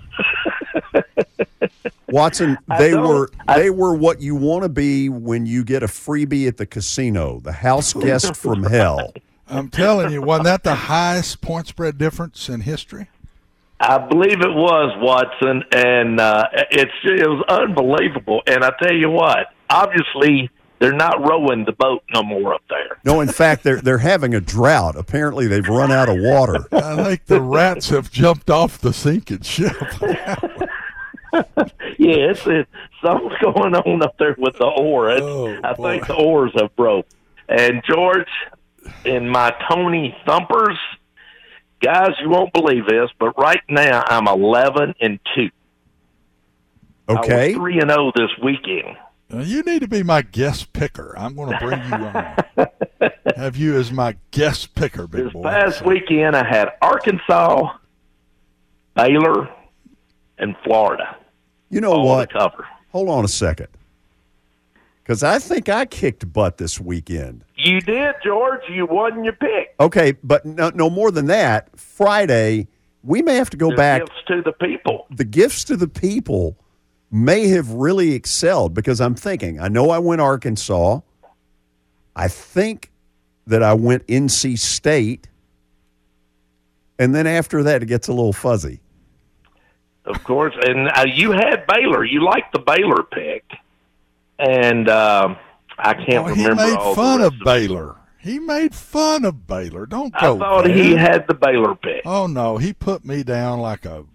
Watson, they were what you want to be when you get a freebie at the casino, the house guest from hell. I'm telling you, wasn't that the highest point spread difference in history? I believe it was, Watson, and it was unbelievable. And I tell you what, obviously they're not rowing the boat no more up there. No, in fact, they're having a drought. Apparently, they've run out of water. I think the rats have jumped off the sinking ship. Yeah, it's something's going on up there with the oar. I think the oars have broke. And George, in my Tony Thumpers, guys, you won't believe this, but right now I'm 11-2. Okay, I was 3-0 this weekend. You need to be my guest picker. I'm going to bring you on. Have you as my guest picker, big boy. This past weekend I had Arkansas, Baylor, and Florida. You know what? Hold on a second. Because I think I kicked butt this weekend. You did, George. You won your pick. Okay, but no more than that. Friday, we may have to go back. Gifts to the people. The gifts to the people may have really excelled because I'm thinking, I know I went Arkansas. I think that I went NC State. And then after that, it gets a little fuzzy. Of course, and you had Baylor. You liked the Baylor pick, and I can't remember. He made all fun the of Baylor. He made fun of Baylor. Don't go. I thought there. he had the Baylor pick. Oh no, he put me down like a.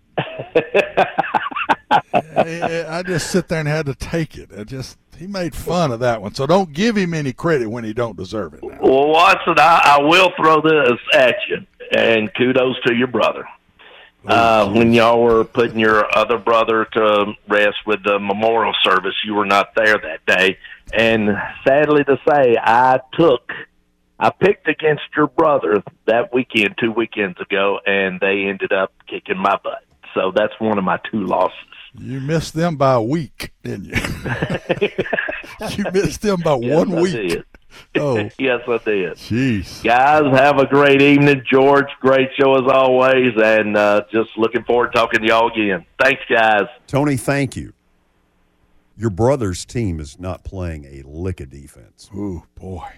I just sit there and had to take it. He made fun of that one. So don't give him any credit when he don't deserve it. Now. Well, Watson, I will throw this at you, and kudos to your brother. When y'all were putting your other brother to rest with the memorial service, you were not there that day. And sadly to say, I picked against your brother that weekend, 2 weekends ago, and they ended up kicking my butt. So that's one of my 2 losses. You missed them by a week, didn't you? You missed them by 1 week. Oh. Yes, I did. Jeez. Guys, have a great evening. George, great show as always, and just looking forward to talking to y'all again. Thanks, guys. Tony, thank you. Your brother's team is not playing a lick of defense. Ooh, boy.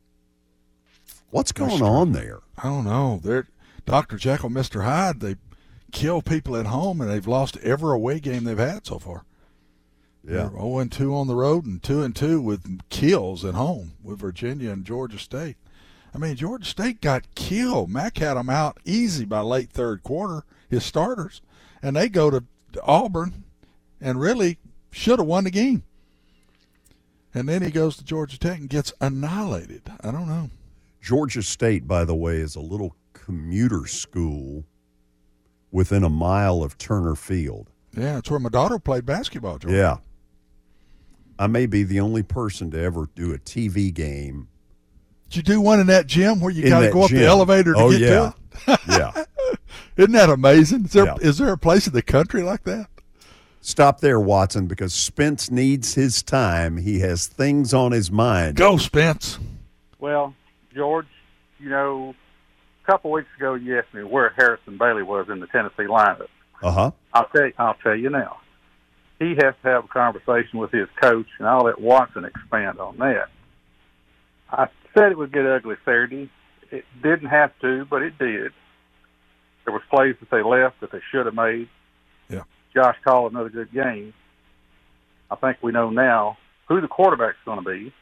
What's going on there? I don't know. They're Dr. Jekyll, Mr. Hyde. They kill people at home, and they've lost every away game they've had so far. Yeah. They're 0-2 on the road and 2-2 with kills at home with Virginia and Georgia State. I mean, Georgia State got killed. Mac had them out easy by late third quarter, his starters, and they go to Auburn and really should have won the game. And then he goes to Georgia Tech and gets annihilated. I don't know. Georgia State, by the way, is a little commuter school within a mile of Turner Field. Yeah, it's where my daughter played basketball, George. Yeah. I may be the only person to ever do a TV game. Did you do one in that gym where you got to go up the elevator to get to it? Yeah. Isn't that amazing? Yeah. Is there a place in the country like that? Stop there, Watson, because Spence needs his time. He has things on his mind. Go, Spence. Well, George, a couple weeks ago you asked me where Harrison Bailey was in the Tennessee lineup. Uh-huh. I'll tell you now. He has to have a conversation with his coach, and I'll let Watson expand on that. I said it would get ugly Saturday. It didn't have to, but it did. There was plays that they left that they should have made. Yeah. Josh called another good game. I think we know now who the quarterback's going to be.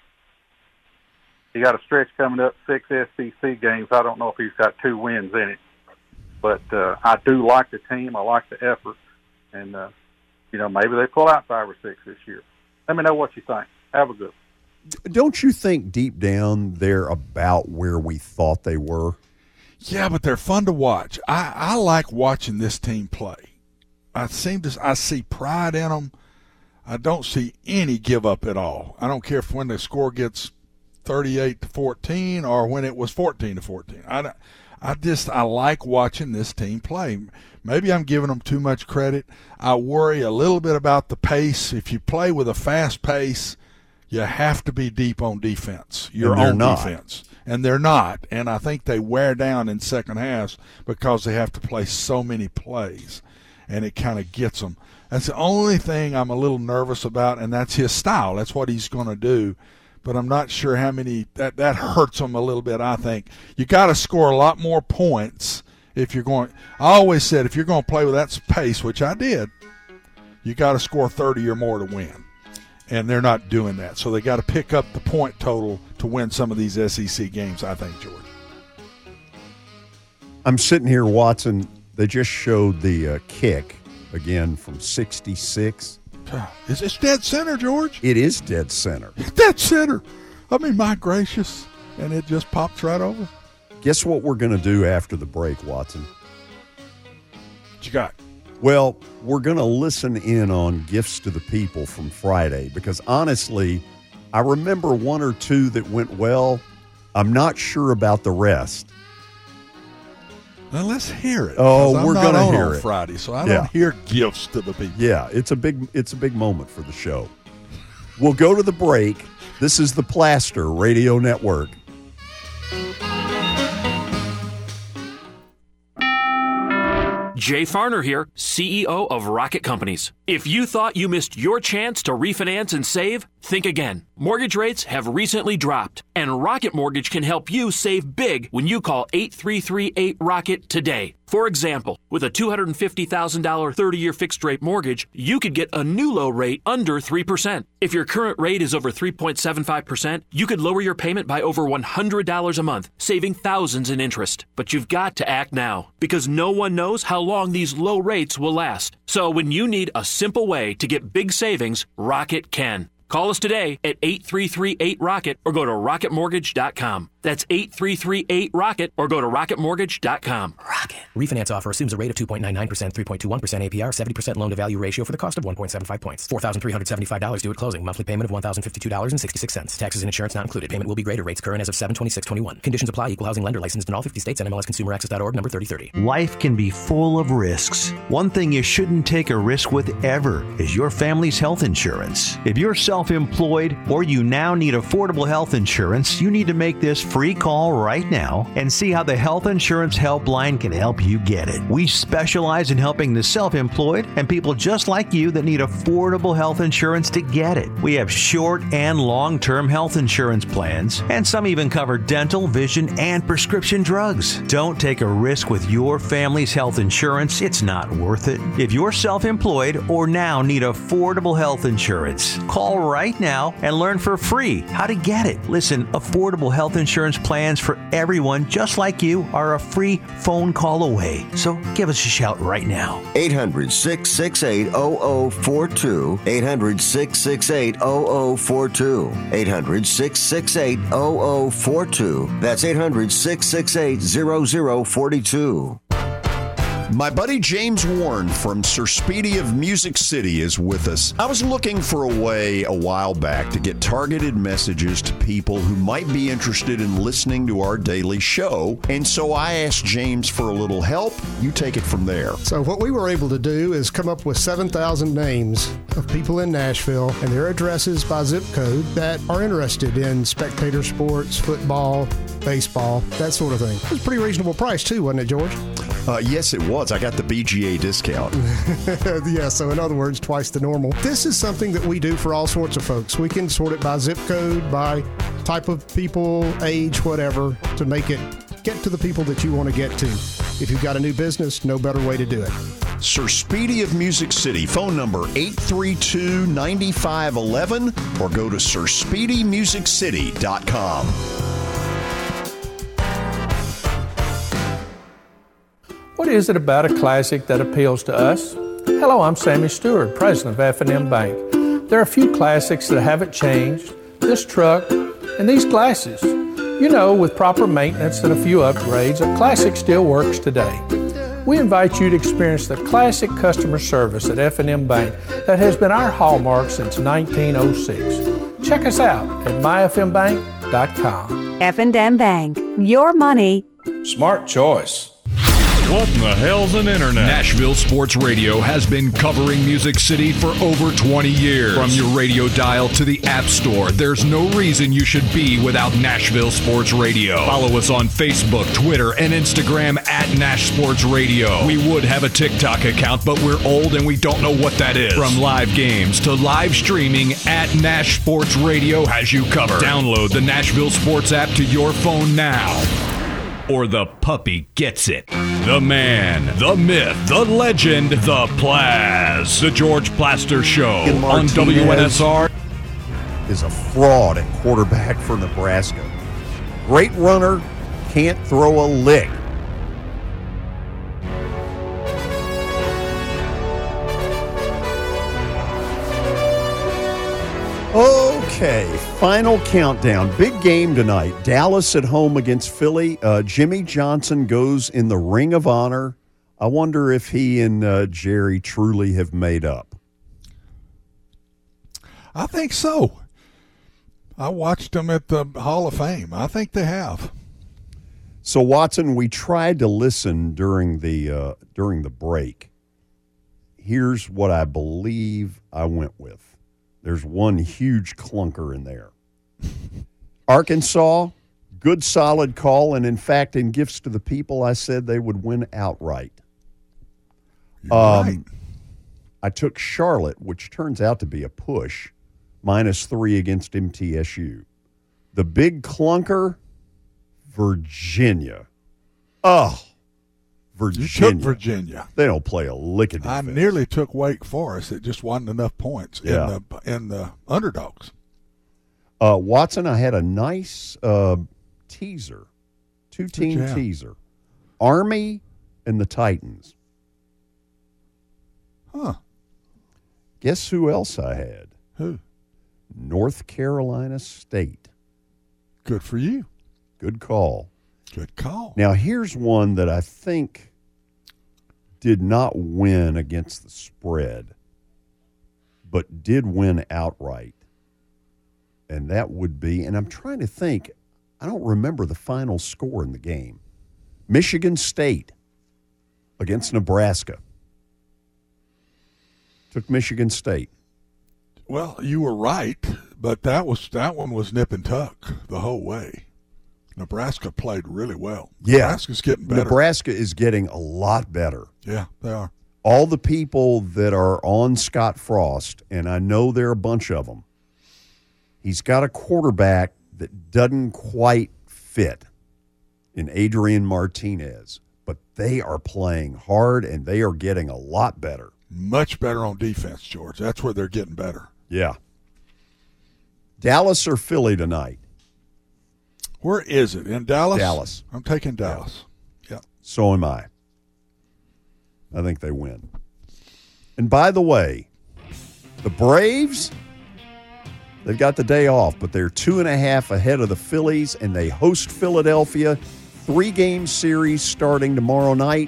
He got a stretch coming up, 6 SEC games. I don't know if he's got 2 wins in it. But I do like the team. I like the effort. And, maybe they pull out 5 or 6 this year. Let me know what you think. Have a good one. Don't you think deep down they're about where we thought they were? Yeah, but they're fun to watch. I like watching this team play. I see pride in them. I don't see any give up at all. I don't care if when the score gets 38-14 or when it was 14-14. I like watching this team play. Maybe I'm giving them too much credit. I worry a little bit about the pace. If you play with a fast pace, you have to be deep on defense, your own defense. And they're not. And I think they wear down in second halves because they have to play so many plays, and it kind of gets them. That's the only thing I'm a little nervous about, and that's his style. That's what he's going to do. But I'm not sure how many that hurts them a little bit. I think you got to score a lot more points if you're going. I always said if you're going to play with that pace, which I did, you got to score 30 or more to win, and they're not doing that. So they got to pick up the point total to win some of these SEC games. I think, George. I'm sitting here, Watson. They just showed the kick again from 66. It's dead center, George. It is dead center. Dead center. I mean, my gracious. And it just pops right over. Guess what we're going to do after the break, Watson? What you got? Well, we're going to listen in on Gifts to the People from Friday because, honestly, I remember 1 or 2 that went well. I'm not sure about the rest. Well, let's hear it. Oh, we're going to hear on it Friday, so I don't hear gifts to the people. Yeah, it's a big moment for the show. We'll go to the break. This is the Plaster Radio Network. Jay Farner here, CEO of Rocket Companies. If you thought you missed your chance to refinance and save, think again. Mortgage rates have recently dropped, and Rocket Mortgage can help you save big when you call 8338-ROCKET today. For example, with a $250,000 30-year fixed-rate mortgage, you could get a new low rate under 3%. If your current rate is over 3.75%, you could lower your payment by over $100 a month, saving thousands in interest. But you've got to act now, because no one knows how long these low rates will last. So when you need a simple way to get big savings, Rocket can. Call us today at 8338-ROCKET or go to rocketmortgage.com. That's 8338-ROCKET or go to rocketmortgage.com. Rocket. Refinance offer assumes a rate of 2.99%, 3.21% APR, 70% loan-to-value ratio for the cost of 1.75 points. $4,375 due at closing. Monthly payment of $1,052.66. Taxes and insurance not included. Payment will be greater. Rates current as of 7/26/21. Conditions apply. Equal housing lender licensed in all 50 states and MLSConsumerAccess.org number 3030. Life can be full of risks. One thing you shouldn't take a risk with ever is your family's health insurance. If you're self-employed or you now need affordable health insurance, you need to make this free call right now and see how the Health Insurance Helpline can help you get it. We specialize in helping the self-employed and people just like you that need affordable health insurance to get it. We have short and long-term health insurance plans, and some even cover dental, vision, and prescription drugs. Don't take a risk with your family's health insurance. It's not worth it. If you're self-employed or now need affordable health insurance, call right now and learn for free how to get it. Listen, affordable health insurance plans for everyone just like you are a free phone call away. So give us a shout right now. 800-668-0042. 800-668-0042. 800-668-0042. That's 800-668-0042. My buddy James Warren from Sir Speedy of Music City is with us. I was looking for a way a while back to get targeted messages to people who might be interested in listening to our daily show, and so I asked James for a little help. You take it from there. So what we were able to do is come up with 7,000 names of people in Nashville and their addresses by zip code that are interested in spectator sports, football, baseball, that sort of thing. It was a pretty reasonable price too, wasn't it, George? Yes, it was. I got the BGA discount. Yeah, so in other words, twice the normal. This is something that we do for all sorts of folks. We can sort it by zip code, by type of people, age, whatever, to make it get to the people that you want to get to. If you've got a new business, no better way to do it. Sir Speedy of Music City, phone number 832-9511, or go to sirspeedymusiccity.com. What is it about a classic that appeals to us? Hello, I'm Sammy Stewart, president of F&M Bank. There are a few classics that haven't changed, this truck and these glasses. You know, with proper maintenance and a few upgrades, a classic still works today. We invite you to experience the classic customer service at F&M Bank that has been our hallmark since 1906. Check us out at myfmbank.com. F&M Bank, your money. Smart choice. What in the hell's an internet? Nashville Sports Radio has been covering Music City for over 20 years. From your radio dial to the App Store, there's no reason you should be without Nashville Sports Radio. Follow us on Facebook, Twitter, and Instagram at Nash Sports Radio. We would have a TikTok account, but we're old and we don't know what that is. From live games to live streaming, at Nash Sports Radio has you covered. Download the Nashville Sports app to your phone now, or the puppy gets it. The man, the myth, the legend, the Plaz. The George Plaster Show on WNSR. Is a fraud at quarterback for Nebraska. Great runner, can't throw a lick. Okay, final countdown. Big game tonight. Dallas at home against Philly. Jimmy Johnson goes in the Ring of Honor. I wonder if he and Jerry truly have made up. I think so. I watched them at the Hall of Fame. I think they have. So, Watson, we tried to listen during the break. Here's what I believe I went with. There's one huge clunker in there. Arkansas, good solid call, and in fact, in gifts to the people, I said they would win outright. Right. I took Charlotte, which turns out to be a push, -3 against MTSU. The big clunker, Virginia. Oh, Virginia. You took Virginia. They don't play a lick of I defense. nearly took Wake Forest. It just wasn't enough points in the underdogs. Watson, I had a nice teaser, two-team teaser. Army and the Titans. Huh. Guess who else I had? Who? North Carolina State. Good for you. Good call. Good call. Now, here's one that I think did not win against the spread, but did win outright. And that would be, and I'm trying to think, I don't remember the final score in the game. Michigan State against Nebraska. Took Michigan State. Well, you were right, but that one was nip and tuck the whole way. Nebraska played really well. Yeah. Nebraska's getting better. Nebraska is getting a lot better. Yeah, they are. All the people that are on Scott Frost, and I know there are a bunch of them, he's got a quarterback that doesn't quite fit in Adrian Martinez, but they are playing hard, and they are getting a lot better. Much better on defense, George. That's where they're getting better. Yeah. Dallas or Philly tonight? Where is it? In Dallas? Dallas. I'm taking Dallas. Yeah. So am I. I think they win. And by the way, the Braves, they've got the day off, but they're 2.5 ahead of the Phillies, and they host Philadelphia. 3-game series starting tomorrow night.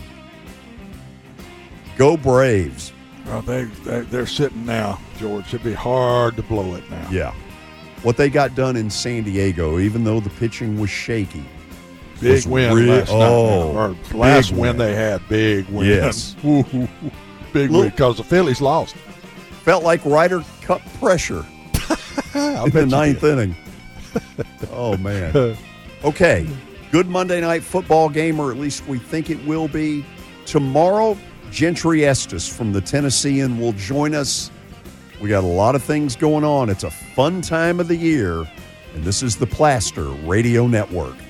Go Braves. Well, they're sitting now, George. It'd be hard to blow it now. Yeah. What they got done in San Diego, even though the pitching was shaky. Big win last night. Or last win they had. Big win. Yes. Big win because the Phillies lost. Felt like Ryder Cup pressure in the ninth inning. Oh, man. Okay. Good Monday night football game, or at least we think it will be. Tomorrow, Gentry Estes from the Tennessean will join us. We got a lot of things going on. It's a fun time of the year, and this is the Plaster Radio Network.